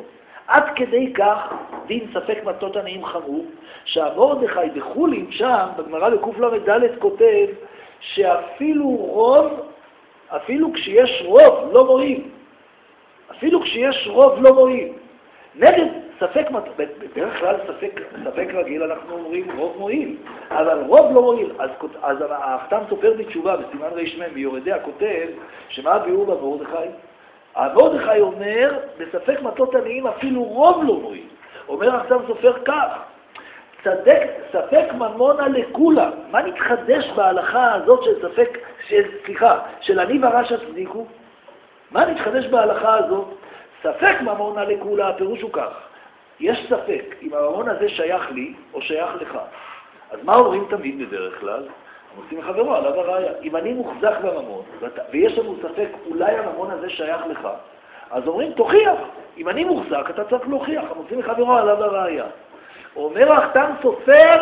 עד כדי כך דין ספק מתנות עניים חמור, שהמרדכי בחולין שם, בגמרא בקל"ד כותב, שאפילו רוב, אפילו כשיש רוב לא מועיל. אפילו כשיש רוב לא מועיל. נגד ספק מתנות, בדרך כלל ספק, ספק רגיל אנחנו אומרים רוב מועיל, אבל רוב לא מועיל. אז, אז החתם סופר בתשובה בסימן רשמם ביורדיה כותב, שמה הביאור במרדכי? המרדכי אומר, בספק מתנות עניים אפילו רוב לא מועיל. אומר החתם סופר כך, צדק, ספק ממונה לכולה. מה נתחדש בהלכה הזאת של ספק, של, סליחה, של אני ורש הצדיקו? מה נתחדש בהלכה הזאת? ספק ממונה לכולה, הפירוש הוא כך. יש ספק אם הממון הזה שייך לי או שייך לך. אז מה אומרים תמיד בדרך כלל? עושים חברו עליו הראיה. אם אני מוחזק בממון, ויש לנו ספק אולי הממון הזה שייך לך, אז אומרים תוכיח. אם אני מוחזק אתה צריך להוכיח. עושים חברו עליו הראיה. אומר החתם סופר,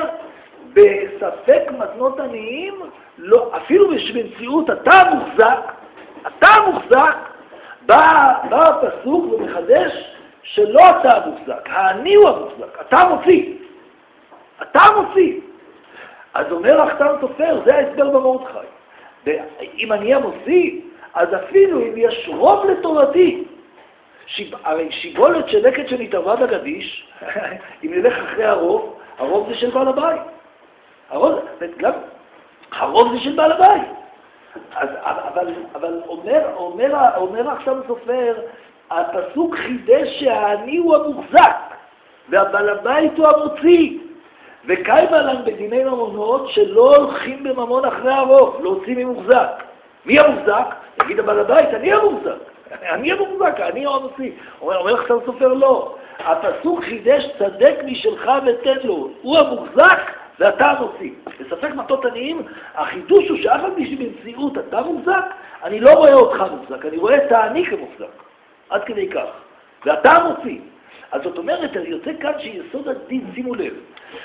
בספק מתנות עניים, לא, אפילו במציאות אתה מוחזק, אתה מוחזק, בא, בא הפסוק ומחדש שלא אתה מוחזק, העני הוא המוחזק, אתה מוציא, אתה מוציא. אז אומר החתם סופר, זה ההסבר במרדכי. אם אני המוציא, אז אפילו אם יש רוב לתורתי, שיב, הרי שיבולת שלקת שנתערבה בגדיש, אם נלך אחרי הרוב, הרוב זה של בעל הבית. הרוב, גם, הרוב זה של בעל הבית. אז, אבל, אבל אומר, אומר, אומר עכשיו סופר, הפסוק חידש שהעני הוא המוחזק, והבעל הבית הוא המוציא. וקיימה להם בדיני ממונות שלא הולכים בממון אחרי הרוב, להוציא ממוחזק. מי המוחזק? יגיד הבעל הבית, אני המוחזק. אני המוחזק, אני המוציא. אומר, אומר עכשיו סופר לא. הפסוק חידש צדק משלך ותן לו. הוא המוחזק ואתה המוציא. בספק מתנות עניים, החידוש הוא שאף על פי שבמציאות אתה מוחזק, אני לא רואה אותך מוחזק, אני רואה את העני כמוחזק. עד כדי כך. ואתה המוציא. אז זאת אומרת, יוצא כאן שיסוד הדין, שימו לב,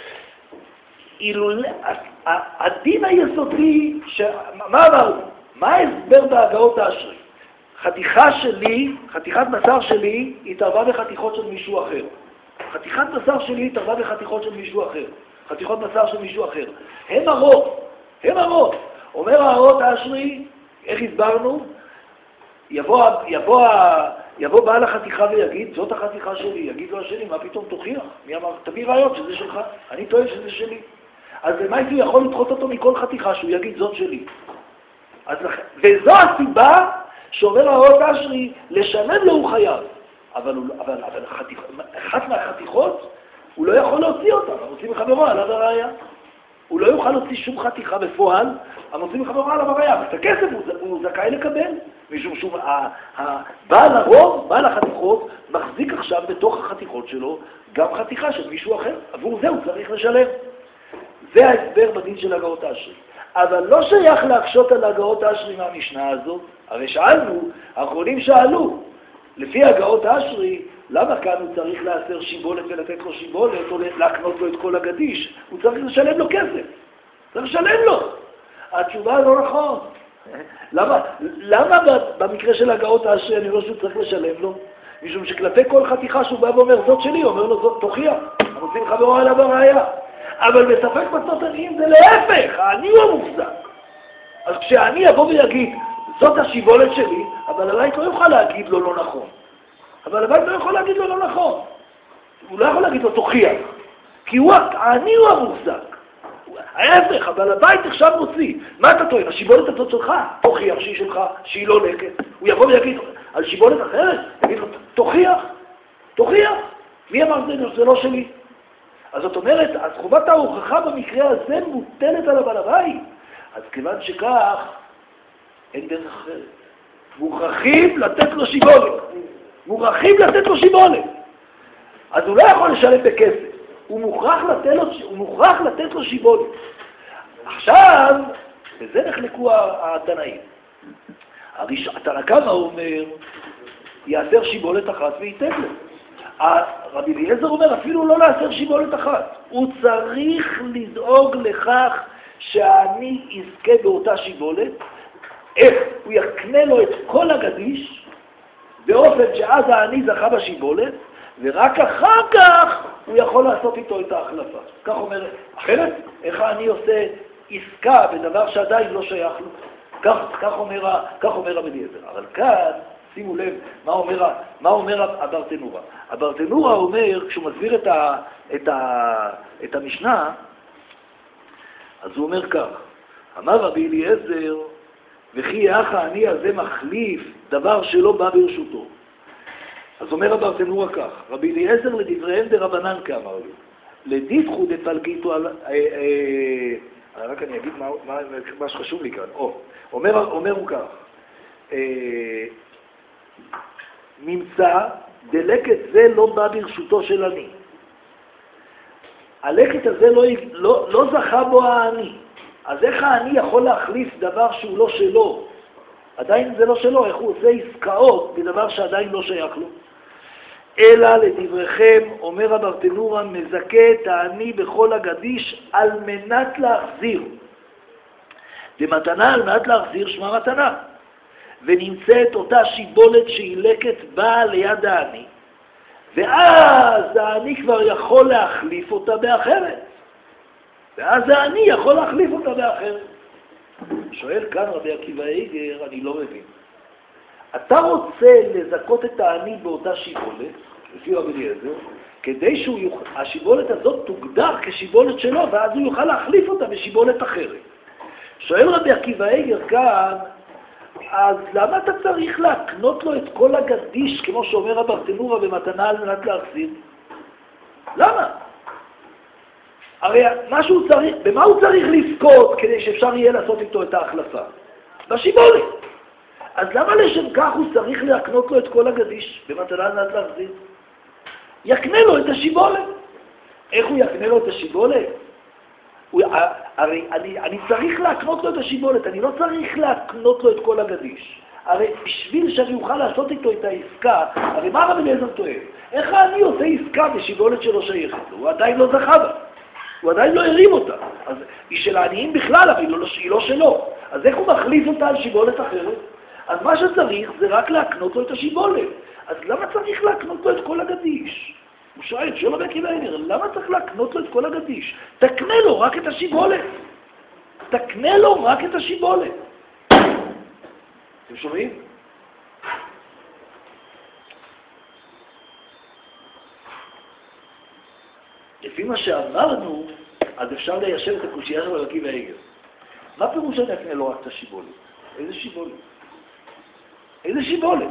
אילול, הדין היסודי, ש... מה אמרנו? מה ההסבר בהגאות האשרי? חתיכה שלי, חתיכת בשר שלי, התערבה בחתיכות של מישהו אחר. חתיכת בשר שלי התערבה בחתיכות של מישהו אחר. חתיכות בשר של מישהו אחר. הם הרוב, הם הרוב. אומר ההגאות האשרי, איך הסברנו? יבוא, יבוא, יבוא בעל החתיכה ויגיד, זאת החתיכה שלי. יגיד לו השני, מה פתאום תוכיח? מי אמר? תביא ראיות שזה שלך. אני טוען שזה שלי. אז למה הוא יכול לדחות אותו מכל חתיכה שהוא יגיד, זאת שלי? אז, וזו הסיבה שאומר ההגאות האשרי, לשלם לו הוא חייב. אבל, אבל, אבל חתיכ... אחת מהחתיכות, הוא לא יכול להוציא אותה. המוציא מחברו עליו הראיה. הוא לא יוכל להוציא שום חתיכה בפועל, המוציא מחברו עליו הראיה. את הכסף הוא, הוא זכאי לקבל. משום שום, בעל הרוב, בעל החתיכות, מחזיק עכשיו בתוך החתיכות שלו גם חתיכה של מישהו אחר. עבור זה הוא צריך לשלם. זה ההסבר בדין של הגאות האשרי. אבל לא שייך להקשות על הגאות האשרי מהמשנה הזאת. הרי שאלנו, האחרונים שאלו, לפי הגאות האשרי, למה כאן הוא צריך לאסר שיבולת ולתת לו שיבולת או להקנות לו את כל הגדיש? הוא צריך לשלם לו כסף. צריך לשלם לו. התשובה לא נכון. למה, למה במקרה של הגאות האשרי אני לא שהוא צריך לשלם לו? משום שכלפי כל חתיכה שהוא בא ואומר זאת שלי, אומר לו זאת תוכיח. המוצאים חברו עליו הראיה. אבל בספק מתנות עניים זה להפך, העני הוא המוחזק. אז כשהעני יבוא ויגיד, זאת השיבולת שלי, אבל הבית לא יוכל להגיד לו לא נכון. אבל הבית לא יכול להגיד לו לא נכון. הוא לא יכול להגיד לו תוכיח. כי הוא, העני הוא המוחזק. ההפך, אבל הבית עכשיו מוציא. מה אתה טוען? השיבולת הזאת שלך, תוכיח שהיא שלך, שהיא לא לקט. הוא יבוא ויגיד על שיבולת אחרת, יגיד לו, תוכיח, תוכיח. מי אמר זה? זה לא שלי. אז זאת אומרת, אז חובת ההוכחה במקרה הזה מוטלת על הבעל הבית. אז כיוון שכך, אין דרך אחרת. מוכרחים לתת לו שיבולת. מוכרחים לתת לו שיבולת. אז הוא לא יכול לשלם בכסף. הוא מוכרח לתת לו, הוא מוכרח לתת לו שיבולת. עכשיו, בזה נחלקו התנאים. התנא קמא אומר, יאסר שיבולת אחת וייתן לו. רבי אליעזר אומר, אפילו לא לאסר שיבולת אחת. הוא צריך לדאוג לכך שהעני יזכה באותה שיבולת. איך? הוא יקנה לו את כל הגדיש, באופן שאז העני זכה בשיבולת, ורק אחר כך הוא יכול לעשות איתו את ההחלפה. כך אומר, אחרת, איך אני עושה עסקה בדבר שעדיין לא שייך לו? כך, כך אומר, כך אומר רבי אליעזר. אבל כאן, שימו לב, מה אומר, מה אומר הברטנורה? הברטנורה אומר, כשהוא מסביר את, ה, את, ה, את המשנה, אז הוא אומר כך, אמר רבי אליעזר, וכי יאך העני הזה מחליף דבר שלא בא ברשותו. אז אומר הברטנורה כך, רבי אליעזר לדבריהם דרבנן כאמר לו, לדיתחו דפלגיתו על... רק אני אגיד מה, מה, מה שחשוב לי כאן. או, אומר, אומר הוא כך, נמצא דלקת זה לא בא ברשותו של עני. הלקט הזה לא, לא, לא זכה בו העני. אז איך העני יכול להחליף דבר שהוא לא שלו? עדיין זה לא שלו, איך הוא עושה עסקאות בדבר שעדיין לא שייך לו? אלא לדבריכם, אומר הברטנורה, מזכה את העני בכל הגדיש על מנת להחזיר. למתנה על מנת להחזיר שמה מתנה. ונמצאת אותה שיבולת שהיא לקט באה ליד העני. ואז העני כבר יכול להחליף אותה באחרת. ואז העני יכול להחליף אותה באחרת. שואל כאן רבי עקיבא איגר, אני לא מבין. אתה רוצה לזכות את העני באותה שיבולת, לפי רבי אליעזר, כדי שהשיבולת הזאת תוגדר כשיבולת שלו, ואז הוא יוכל להחליף אותה בשיבולת אחרת. שואל רבי עקיבא איגר כאן, אז למה אתה צריך להקנות לו את כל הגדיש, כמו שאומר הברטנורה במתנה על מנת להחזיר? למה? הרי מה שהוא צריך, במה הוא צריך לזכות כדי שאפשר יהיה לעשות איתו את ההחלפה? בשיבולת. אז למה לשם כך הוא צריך להקנות לו את כל הגדיש במתנה על מנת להחזיר? יקנה לו את השיבולת. איך הוא יקנה לו את השיבולת? הוא, הרי אני, אני צריך להקנות לו את השיבולת, אני לא צריך להקנות לו את כל הגדיש. הרי בשביל שאני אוכל לעשות איתו את העסקה, הרי מה רבי אליעזר טוען? איך אני עושה עסקה בשיבולת שלו שייכת לו? הוא עדיין לא זכה בה, הוא עדיין לא הרים אותה. אז היא של העניים בכלל, אבל היא לא, היא לא שלו. אז איך הוא מחליף אותה על שיבולת אחרת? אז מה שצריך זה רק להקנות לו את השיבולת. אז למה צריך להקנות לו את כל הגדיש? הוא שואל, שואל רבי עקיבא איגר, למה צריך להקנות לו את כל הגדיש? תקנה לו רק את השיבולת. תקנה לו רק את השיבולת. אתם שומעים? לפי מה שאמרנו, אז אפשר ליישב את הקושייה של רבי עקיבא איגר. מה פירוש שאני אקנה לו רק את השיבולת? איזה שיבולת? איזה שיבולת?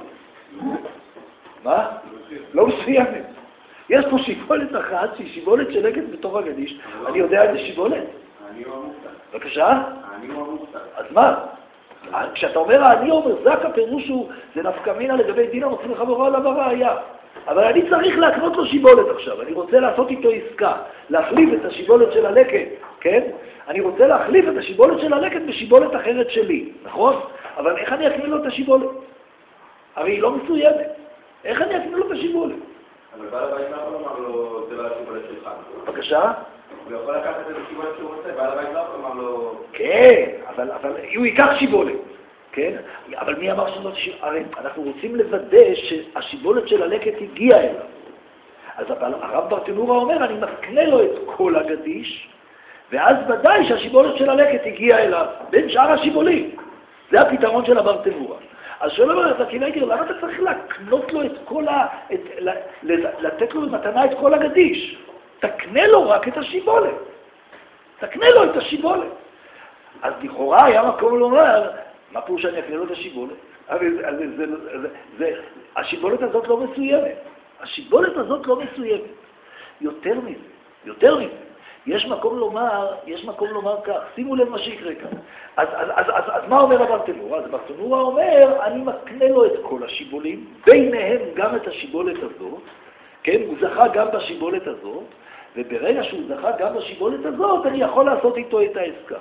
מה? לא מסוימת. יש פה שיבולת אחת שהיא שיבולת שלקת בתוך הגדיש. אני יודע איזה שיבולת? אני הוא המופתע. בבקשה? אני הוא המופתע. אז מה? כשאתה אומר אני אומר, זק הפירוש הוא, זה נפקא מינה לגבי דין המוצאים לחברו עליו הראיה. אבל אני צריך להקנות לו שיבולת עכשיו. אני רוצה לעשות איתו עסקה, להחליף את השיבולת של הלקט, כן? אני רוצה להחליף את השיבולת של הלקט בשיבולת אחרת שלי, נכון? אבל איך אני אקנה לו את השיבולת? הרי היא לא מסוימת. איך אני אקנה לו את השיבולת? אבל בעל הבית לא יכול לומר לו, זה לא השיבולת שלך. בבקשה? הוא יכול לקחת את השיבולת שהוא רוצה, בעל הבית לא יכול לומר לו... כן, אבל, אבל הוא ייקח שיבולת, כן? אבל מי אמר שזאת שיבולת? הרי אנחנו רוצים לוודא שהשיבולת של הלקט הגיעה אליו. אז הרב ברטנורה אומר, אני מקנה לו את כל הגדיש, ואז ודאי שהשיבולת של הלקט הגיעה אליו, בין שאר השיבולים. זה הפתרון של הברטנורה. אז שואל אומר, רבי עקיבא איגר, למה אתה צריך להקנות לו את כל ה... את, לתת לו במתנה את כל הגדיש? תקנה לו רק את השיבולת. תקנה לו את השיבולת. אז לכאורה היה מקום לומר, מה פירוש שאני אקנה לו את השיבולת? אבל זה, זה, זה, זה, השיבולת הזאת לא מסוימת. השיבולת הזאת לא מסוימת. יותר מזה, יותר מזה. יש מקום לומר, יש מקום לומר כך, שימו לב מה שיקרה כאן. אז, אז, אז, אז, אז מה אומר הברטנורה? אז הברטנורה אומר, אני מקנה לו את כל השיבולים, ביניהם גם את השיבולת הזאת, כן, הוא זכה גם בשיבולת הזאת, וברגע שהוא זכה גם בשיבולת הזאת, אני יכול לעשות איתו את העסקה.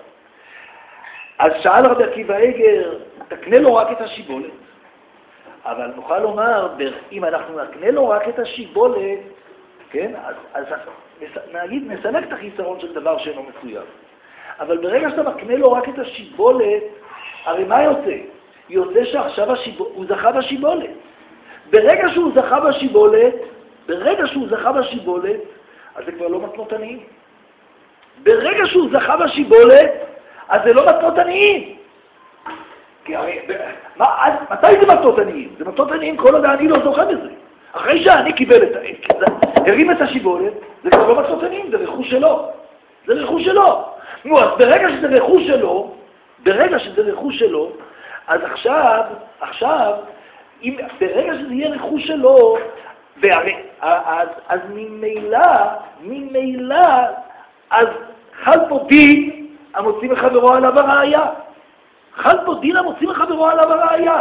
אז שאל רבי עקיבא איגר, תקנה לו רק את השיבולת. אבל נוכל לומר, אם אנחנו נקנה לו רק את השיבולת, כן, אז, אז נגיד, נסלק את החיסרון של דבר שאינו מסוים. אבל ברגע שאתה מקנה לו רק את השיבולת, הרי מה יוצא? יוצא שעכשיו השיבול, הוא זכה בשיבולת. ברגע שהוא זכה בשיבולת, ברגע שהוא זכה בשיבולת, אז זה כבר לא מתנות עניים. ברגע שהוא זכה בשיבולת, אז זה לא מתנות עניים. כי הרי, מה, אז, מתי זה מתנות עניים? זה מתנות עניים כל עוד העני לא זוכה בזה. אחרי שהעני קיבל את ה... הרים את השיבולת, זה כבר לא מתנות עניים, זה רכוש שלו. זה רכוש שלו. נו, אז ברגע שזה רכוש שלו, ברגע שזה רכוש שלו, אז עכשיו, עכשיו, אם, ברגע שזה יהיה רכוש שלו, והרי, אז, אז ממילא, ממילא, אז חל פה דין המוציא מחברו עליו הראיה. חל פה דין המוציא מחברו עליו הראיה.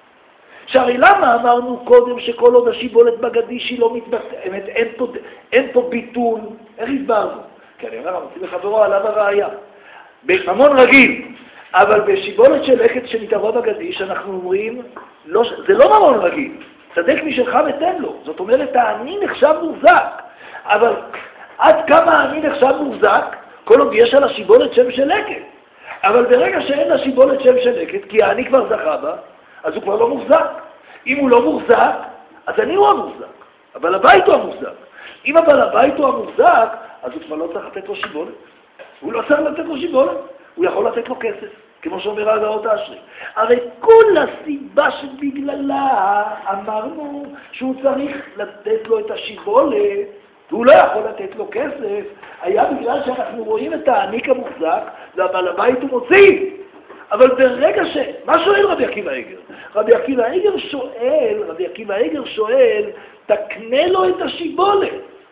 שהרי למה אמרנו קודם שכל עוד השיבולת בגדיש היא לא מתבטאת, אין פה, אין פה ביטול, איך הסברנו? כי אני אומר, המוציא מחברו עליו הראיה. בממון רגיל, אבל בשיבולת של לקט שמתערבה בגדיש, אנחנו אומרים, לא, זה לא ממון רגיל, צדק משלך ותן לו. זאת אומרת, העני נחשב מוחזק, אבל עד כמה העני נחשב מוחזק, כל עוד יש על השיבולת שם של לקט. אבל ברגע שאין לשיבולת שם של לקט, כי העני כבר זכה בה, אז הוא כבר לא מוחזק. אם הוא לא מוחזק, אז אני הוא המוחזק. אבל הבית הוא המוחזק. אם אבל הבית הוא המוחזק, אז הוא כבר לא צריך לתת לו שיבולת. הוא לא צריך לתת לו שיבולת. הוא יכול לתת לו כסף, כמו שאומר ההגאות האשרי. הרי כל הסיבה שבגללה אמרנו שהוא צריך לתת לו את השיבולת, והוא לא יכול לתת לו כסף, היה בגלל שאנחנו רואים את העניק המוחזק, אבל הבית הוא מוציא. אבל ברגע ש... מה שואל רבי עקיבא איגר? רבי עקיבא איגר שואל, רבי עקיבא איגר שואל, תקנה לו את השיבולת.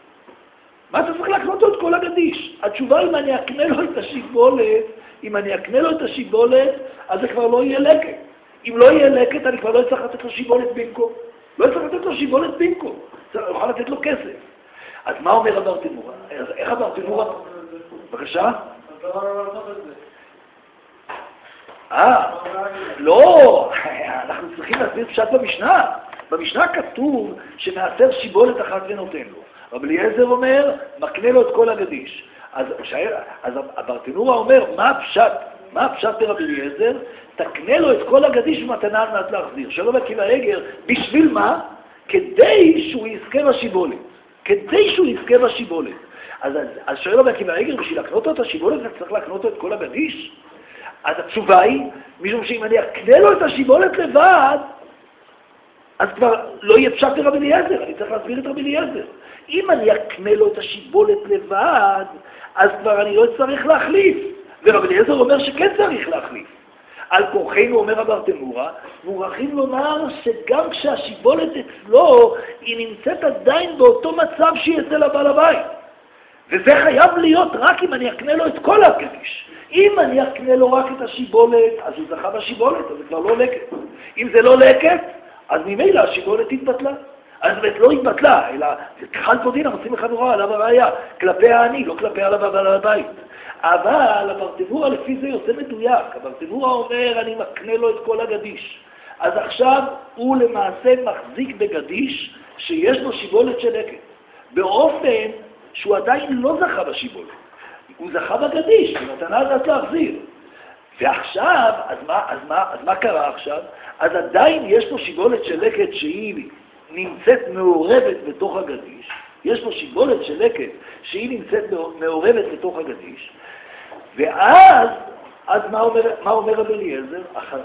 מה אתה צריך להקנות לו את כל הגדיש? התשובה, אם אני אקנה לו את השיבולת, אם אני אקנה לו את השיבולת, אז זה כבר לא יהיה לקט. אם לא יהיה לקט, אני כבר לא צריך לתת לו שיבולת בינקו. לא צריך לתת לו שיבולת בינקו. אני יכול לתת לו כסף. אז מה אומר הברטנורה? איך הברטנורה? בבקשה? אה, לא, אנחנו צריכים להסביר פשט במשנה. במשנה כתוב שמעשר שיבולת אחת ונותן לו. רבי אליעזר אומר, מקנה לו את כל הגדיש. אז, אז הברטנורה אומר, מה הפשט? מה הפשט ברבי אליעזר? תקנה לו את כל הגדיש במתנה על מנת להחזיר. שלא עקיבא איגר, בשביל מה? כדי שהוא יזכה בשיבולת. כדי שהוא יזכה בשיבולת. אז, אז שואל רבי עקיבא איגר, בשביל לקנות לו את השיבולת, צריך לקנות לו את כל הגדיש? אז התשובה היא, משום שאם אני אקנה לו את השיבולת לבד, אז כבר לא יהיה פשט לרבי אליעזר, אני צריך להסביר את רבי אליעזר. אם אני אקנה לו את השיבולת לבד, אז כבר אני לא צריך להחליף. ורבי אליעזר אומר שכן צריך להחליף. על כורחנו, אומר הברטנורה, מוכרחים לומר שגם כשהשיבולת אצלו, היא נמצאת עדיין באותו מצב שהיא אצל הבעל הבית. וזה חייב להיות רק אם אני אקנה לו את כל הגדיש. אם אני אקנה לו רק את השיבולת, אז הוא זכה בשיבולת, אז זה כבר לא לקט. אם זה לא לקט, אז ממילא השיבולת התבטלה. אז באמת לא התבטלה, אלא חל פה דין, המוציא מחברו עליו הראיה, כלפי העני, לא כלפי עליו הבעל הבית. אבל הברטנורה לפי זה יוצא מדויק. הברטנורה אומר, אני מקנה לו את כל הגדיש. אז עכשיו הוא למעשה מחזיק בגדיש שיש לו שיבולת של לקט. באופן שהוא עדיין לא זכה בשיבולת. הוא זכה בגדיש, ומתנה הזאת להחזיר. ועכשיו, אז מה, אז מה, אז מה קרה עכשיו? אז עדיין יש לו שיבולת של לקט שהיא נמצאת מעורבת בתוך הגדיש. יש לו שיבולת של לקט שהיא נמצאת מעורבת בתוך הגדיש. ואז, אז מה אומר, מה אומר רבי אליעזר?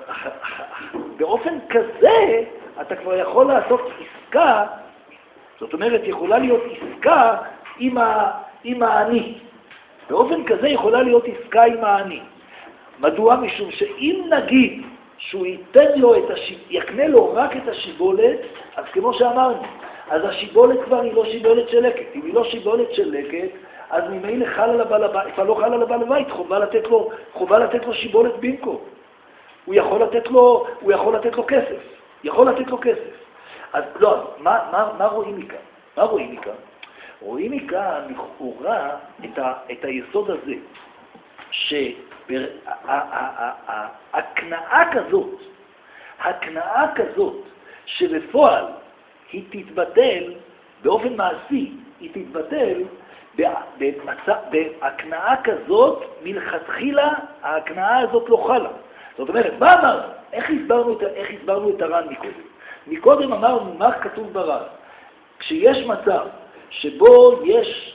באופן כזה, אתה כבר יכול לעשות עסקה, זאת אומרת, יכולה להיות עסקה עם, ה, עם העני. באופן כזה יכולה להיות עסקה עם העני. מדוע? משום שאם נגיד שהוא ייתן לו את השיב... יקנה לו רק את השיבולת, אז כמו שאמרנו, אז השיבולת כבר היא לא שיבולת של לקט. אם היא לא שיבולת של לקט, אז ממילא חל על הבעל הבית, כבר לא חל על הבעל הבית, חובה לתת לו, חובה לתת לו שיבולת בינקו. הוא יכול לתת לו, הוא יכול לתת לו כסף. יכול לתת לו כסף. אז לא, מה, מה, מה רואים מכאן? מה רואים מכאן? רואים מכאן, לכאורה, את, ה, את היסוד הזה, שהקנאה כזאת, הקנאה כזאת, שבפועל היא תתבטל, באופן מעשי, היא תתבטל, בהקנאה כזאת, מלכתחילה, ההקנאה הזאת לא חלה. זאת אומרת, מה אמרנו? איך הסברנו את, איך הסברנו את הר"ן מקודם? מקודם אמרנו, מה כתוב בר"ן? כשיש מצב שבו יש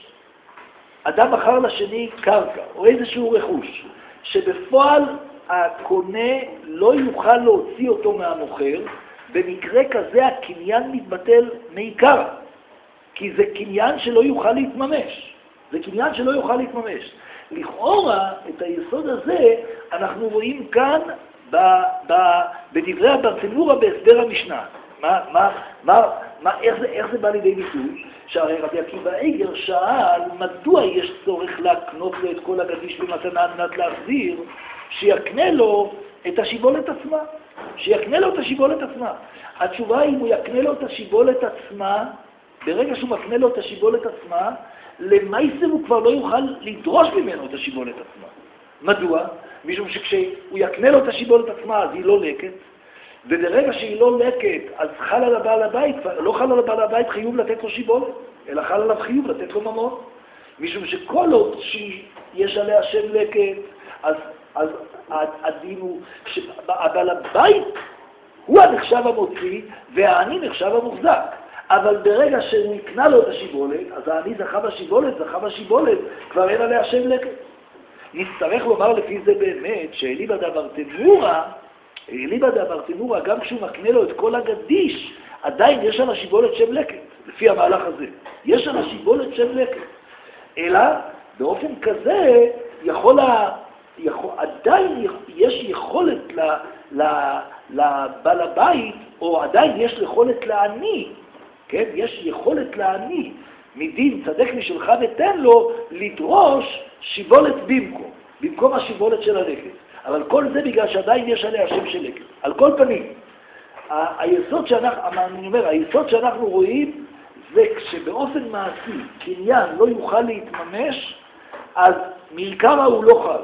אדם אחר לשני קרקע או איזשהו רכוש, שבפועל הקונה לא יוכל להוציא אותו מהמוכר, במקרה כזה הקניין מתבטל מעיקר, כי זה קניין שלא יוכל להתממש. זה קניין שלא יוכל להתממש. לכאורה, את היסוד הזה אנחנו רואים כאן ב, ב, בדברי הברטנורה בהסבר המשנה. מה, מה, מה, מה, איך, זה, איך זה בא לידי ביטוי? שהרי רבי עקיבא איגר שאל מדוע יש צורך להקנות לו את כל הגדיש במתנה על מנת להחזיר, שיקנה לו את השיבולת עצמה. שיקנה לו את השיבולת עצמה. התשובה היא, אם הוא יקנה לו את השיבולת עצמה, ברגע שהוא מקנה לו את השיבולת עצמה, למעשה הוא כבר לא יוכל לדרוש ממנו את השיבולת עצמה. מדוע? משום שכשהוא יקנה לו את השיבולת עצמה, אז היא לא לקט, וברגע שהיא לא לקט, אז חל על הבעל הבית, לא חל על הבעל הבית חיוב לתת לו שיבולת, אלא חל עליו חיוב לתת לו ממון. משום שכל עוד שיש עליה שם לקט, אז, אז הדין הוא שהבעל הבית הוא הנחשב המוציא, והעני נחשב המוחזק. אבל ברגע שהוא יקנה לו את השיבולת, אז העני זכה בשיבולת, זכה בשיבולת, כבר אין עליה שם לקט. נצטרך לומר לפי זה באמת, שאליבא דברטנורה, אליבא דברטנורה, גם כשהוא מקנה לו את כל הגדיש, עדיין יש על השיבולת שם לקט, לפי המהלך הזה. יש על השיבולת שם לקט. אלא, באופן כזה, יכול ה... יכול... עדיין יש יכולת ל... ל... לבעל הבית, או עדיין יש יכולת לעני, כן? יש יכולת לעני, מדין צדק משלך ותן לו, לדרוש שיבולת במקום, במקום השיבולת של הלקט. אבל כל זה בגלל שעדיין יש עליה שם של לקט. על כל פנים, ה- היסוד שאנחנו, אני אומר, היסוד שאנחנו רואים, זה כשבאופן מעשי קניין לא יוכל להתממש, אז מלכמה הוא לא חל.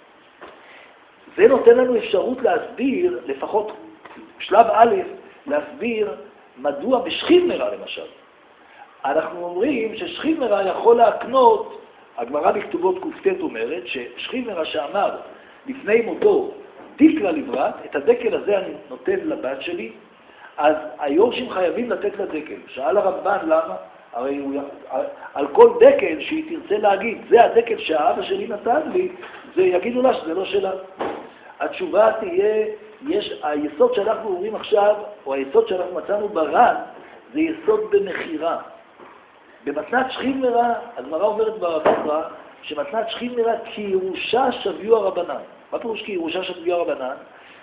זה נותן לנו אפשרות להסביר, לפחות שלב א', להסביר מדוע בשכיב מרע למשל. אנחנו אומרים ששכיב מרע יכול להקנות, הגמרא בכתובות קופטט אומרת, ששכיב מרע שאמר לפני מותו, דקלה לברת, את הדקל הזה אני נותן לבת שלי, אז היורשים חייבים לתת לדקל. שאל הרמב"ן למה? הרי הוא, על כל דקל שהיא תרצה להגיד, זה הדקל שהאבא שלי נתן לי, זה יגידו לה שזה לא שלה. התשובה תהיה, יש, היסוד שאנחנו אומרים עכשיו, או היסוד שאנחנו מצאנו בר"ן, זה יסוד במחירה. במתנת שכיב מרע, הגמרא אומרת ברבתרא, שמתנת שכיב מרע כירושה שביו הרבנן. מה פירוש כירושה שביו הרבנן?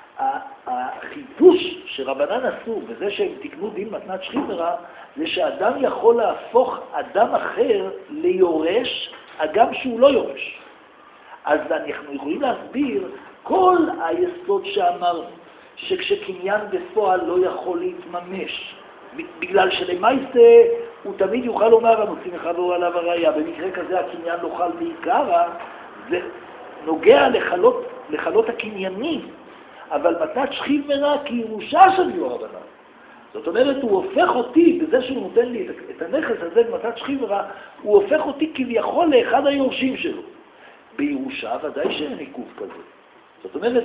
החידוש שרבנן עשו, וזה שהם תקנו דין מתנת שכיב מרע, זה שאדם יכול להפוך אדם אחר ליורש, אגם שהוא לא יורש. אז אנחנו יכולים להסביר כל היסוד שאמרנו, שכשקניין בפועל לא יכול להתממש, בגלל שלמעשה הוא תמיד יוכל לומר, המוציא מחברו עליו הראייה, במקרה כזה הקניין לא חל בעיקרה, זה נוגע לחלות, לחלות הקניינים, אבל מתנת שכיב מרע כירושה שביו הרבנן. זאת אומרת, הוא הופך אותי, בזה שהוא נותן לי את הנכס הזה במתנת שכיב מרע, הוא הופך אותי כביכול לאחד היורשים שלו. בירושה ודאי שאין עיכוב כזה. זאת אומרת,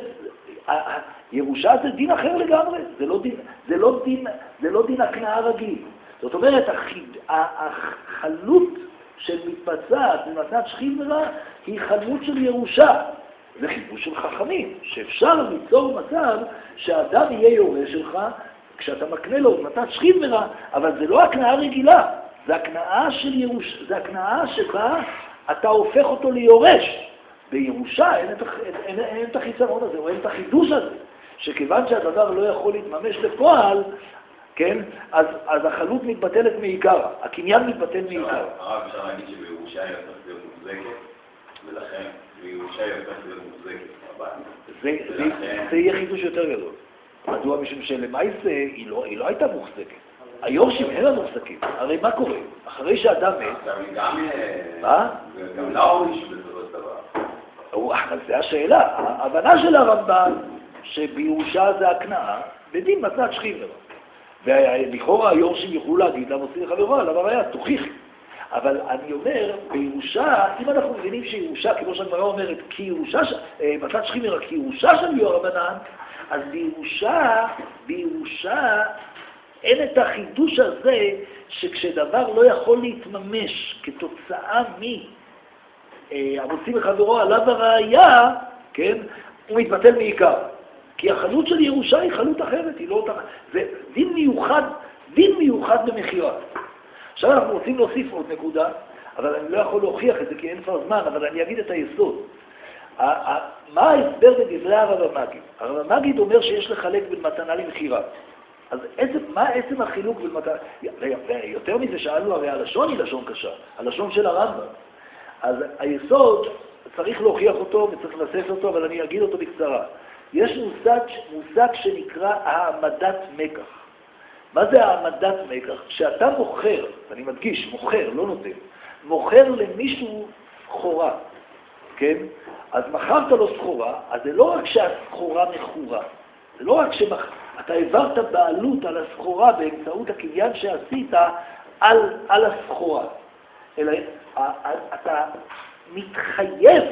ירושה זה דין אחר לגמרי, זה לא דין, זה לא דין, זה לא דין הקנאה רגיל. זאת אומרת, החלות שמתבצעת במתנת שכיב מרע היא חלות של ירושה. זה חידוש של חכמים, שאפשר ליצור מצב שהאדם יהיה יורש שלך כשאתה מקנה לו את מתנת שכיב מרע, אבל זה לא הקנאה רגילה, זה הקנאה של ירוש, זה הקנאה שבה אתה הופך אותו ליורש. בירושה אין את, אין, אין את החיסרון הזה, או אין את החידוש הזה, שכיוון שהדבר לא יכול להתממש לפועל, כן, אז, אז החלות מתבטלת מעיקרה, הקניין מתבטל מעיקרה. הרב, אפשר להגיד שבירושה היא הופכת להיות מוחזקת, ולכן בירושה היא הופכת להיות מוחזקת. זה, זה, זה יהיה חידוש יותר גדול. מדוע? משום שלמעשה היא לא, היא לא הייתה מוחזקת. היורשים אין לה מוחזקים. הרי מה קורה? אחרי שאדם מת... גם... מה? גם לא הוריש בסופו של דבר. אבל זה השאלה. ההבנה של הרמב"ן שבירושה זה הקנאה, בדין מתנת שכיב מרע. ולכאורה היורשים יוכלו להגיד למוציא לחברו עליו הראייה, תוכיחי. אבל אני אומר, בירושה, אם אנחנו מבינים שירושה, כמו שהגמרא אומרת, כירושה, מתנת שכיב מרע, כירושה של יורבנן, אז בירושה, בירושה, אין את החידוש הזה שכשדבר לא יכול להתממש כתוצאה מ... המוציא מחברו עליו הראייה, כן, הוא מתבטל מעיקר. כי החלות של ירושה היא חלות אחרת, היא לא אותה... זה דין מיוחד, דין מיוחד במחירה. עכשיו אנחנו רוצים להוסיף עוד נקודה, אבל אני לא יכול להוכיח את זה כי אין כבר זמן, אבל אני אגיד את היסוד. מה ההסבר בדברי הרב המגיד? הרב המגיד אומר שיש לחלק בין מתנה למחירה. אז איזה, מה עצם החילוק בין מתנה... יותר מזה שאלנו, הרי הלשון היא לשון קשה, הלשון של הרמב"ם. אז היסוד, צריך להוכיח אותו וצריך לנסס אותו, אבל אני אגיד אותו בקצרה. יש מושג, מושג שנקרא העמדת מקח. מה זה העמדת מקח? כשאתה מוכר, אני מדגיש, מוכר, לא נותן, מוכר למישהו סחורה, כן? אז מכרת לו סחורה, אז זה לא רק שהסחורה מכורה, זה לא רק שאתה העברת בעלות על הסחורה באמצעות הקניין שעשית על, על הסחורה, אלא אתה מתחייב,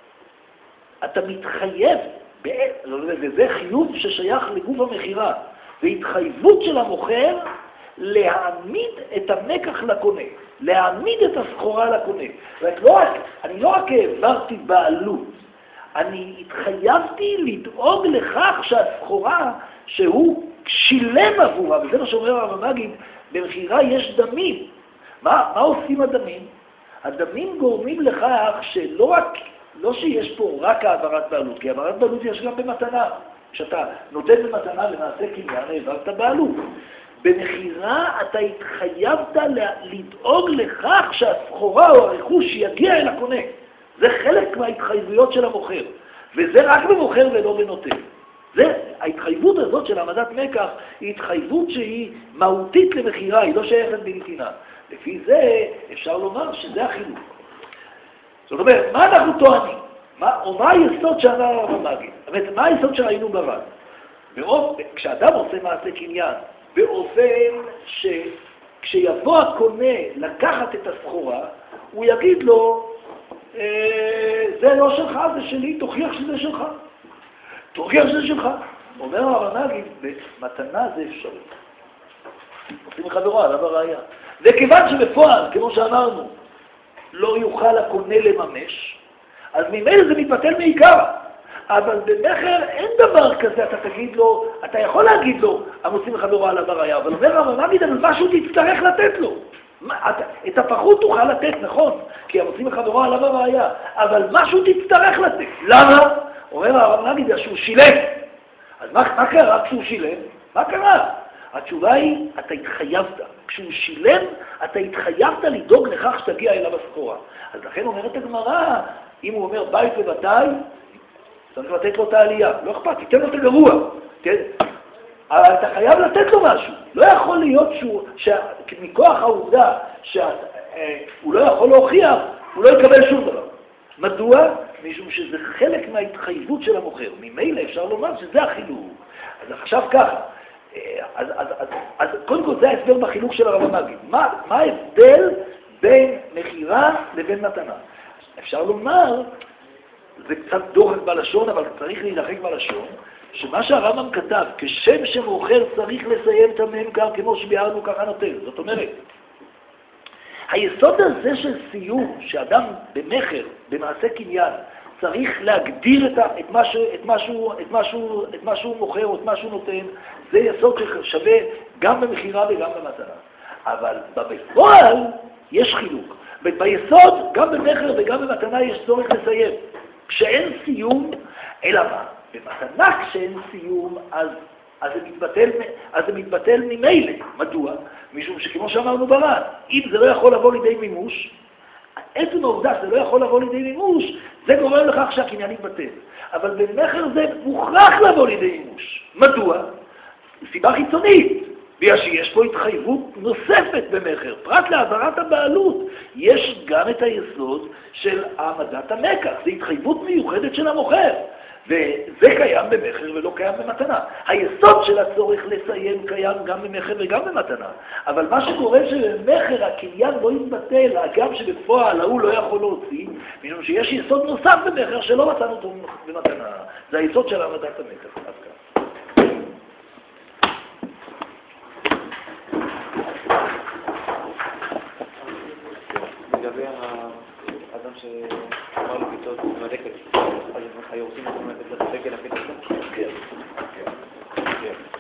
אתה מתחייב, וזה חיוב ששייך לגוף המחירה, והתחייבות של המוכר להעמיד את המקח לקונה, להעמיד את הסחורה לקונה. זאת לא רק, אני לא רק העברתי בעלות, אני התחייבתי לדאוג לכך שהסחורה שהוא שילם עבורה, וזה מה שאומר הרב המגיד, במחירה יש דמים. מה, מה עושים הדמים? הדמים גורמים לכך שלא רק, לא שיש פה רק העברת בעלות, כי העברת בעלות יש גם במתנה. כשאתה נותן במתנה למעשה קניין, העברת בעלות. במחירה אתה התחייבת לדאוג לכך שהסחורה או הרכוש יגיע אל הקונה. זה חלק מההתחייבויות של המוכר, וזה רק במוכר ולא בנותן. זה, ההתחייבות הזאת של העמדת מקח היא התחייבות שהיא מהותית למחירה, היא לא שייכת בנתינה. לפי זה אפשר לומר שזה החילוק. זאת אומרת, מה אנחנו טוענים? מה, או מה היסוד שאמר הרב המגיד? זאת אומרת, מה היסוד שראינו בר"ן? כשאדם עושה מעשה קניין, באופן שכשיבוא הקונה לקחת את הסחורה, הוא יגיד לו, אה, זה לא שלך, זה שלי, תוכיח שזה שלך. תוכיח שזה שלך. אומר הרב המגיד, במתנה זה אפשרי. עושים מחברו עליו הראייה. וכיוון שבפועל, כמו שאמרנו, לא יוכל הקונה לממש, אז ממילא זה מתבטל מעיקר. אבל במחר אין דבר כזה, אתה תגיד לו, אתה יכול להגיד לו, המוציא מחברו עליו הראייה, אבל אומר הרב המגיד, אבל משהו תצטרך לתת לו. מה, אתה, את הפחות תוכל לתת, נכון, כי המוציא מחברו עליו הראייה, אבל משהו תצטרך לתת. למה? אומר הרב המגיד, שהוא שילם. אז מה, מה קרה כשהוא שילם? מה קרה? התשובה היא, אתה התחייבת. כשהוא שילם, אתה התחייבת לדאוג לכך שתגיע אליו הסחורה. אז לכן אומרת הגמרא, אם הוא אומר בית ובתי, צריך לתת לו את העלייה. לא אכפת, תיתן לו את הגרוע. כן? אבל אתה חייב לתת לו משהו. לא יכול להיות שהוא, מכוח העובדה שהוא לא יכול להוכיח, הוא לא יקבל שום דבר. מדוע? משום שזה חלק מההתחייבות של המוכר. ממילא אפשר לומר שזה החילוק. אז עכשיו ככה, אז, אז, אז, אז קודם כל זה ההסבר בחילוק של הרב המגיד. מה, מה ההבדל בין מחירה לבין מתנה? אפשר לומר, זה קצת דוחק בלשון, אבל צריך להילחק בלשון, שמה שהרמב"ם כתב, כשם שמוכר צריך לסיים את הממכר כמו שביארנו ככה נותן. זאת אומרת, היסוד הזה של סיום, שאדם במחר, במעשה קניין, צריך להגדיר את, את, מה ש, את, מה שהוא, את, מה שהוא, את מה שהוא מוכר או את מה שהוא נותן, זה יסוד ששווה גם במחירה וגם במתנה. אבל בפועל יש חילוק. ביסוד, גם במחר וגם במתנה יש צורך לסיים. כשאין סיום, אלא מה? במתנה כשאין סיום, אז, אז, זה מתבטל, אז זה מתבטל ממילא. מדוע? משום שכמו שאמרנו בר"ן, אם זה לא יכול לבוא לידי מימוש, עצם העובדה שזה לא יכול לבוא לידי מימוש, זה גורם לכך שהקניין יתבטל. אבל במחר זה מוכרח לבוא לידי מימוש. מדוע? סיבה חיצונית. בגלל שיש פה התחייבות נוספת במחר. פרט להעברת הבעלות, יש גם את היסוד של העמדת המקח. זו התחייבות מיוחדת של המוכר. וזה קיים במחר ולא קיים במתנה. היסוד של הצורך לסיים קיים גם במחר וגם במתנה. אבל מה שקורה שבמחר הקניין לא יתבטל, אגב שבפועל ההוא לא יכול להוציא, משום שיש יסוד נוסף במחר שלא מצאנו אותו במתנה. זה היסוד של העמדת המקח. לגבי האדם שאמר לו ביתות מדקת, אז היורשים יכולים לתת לדקת להפיל את זה? כן, כן, כן.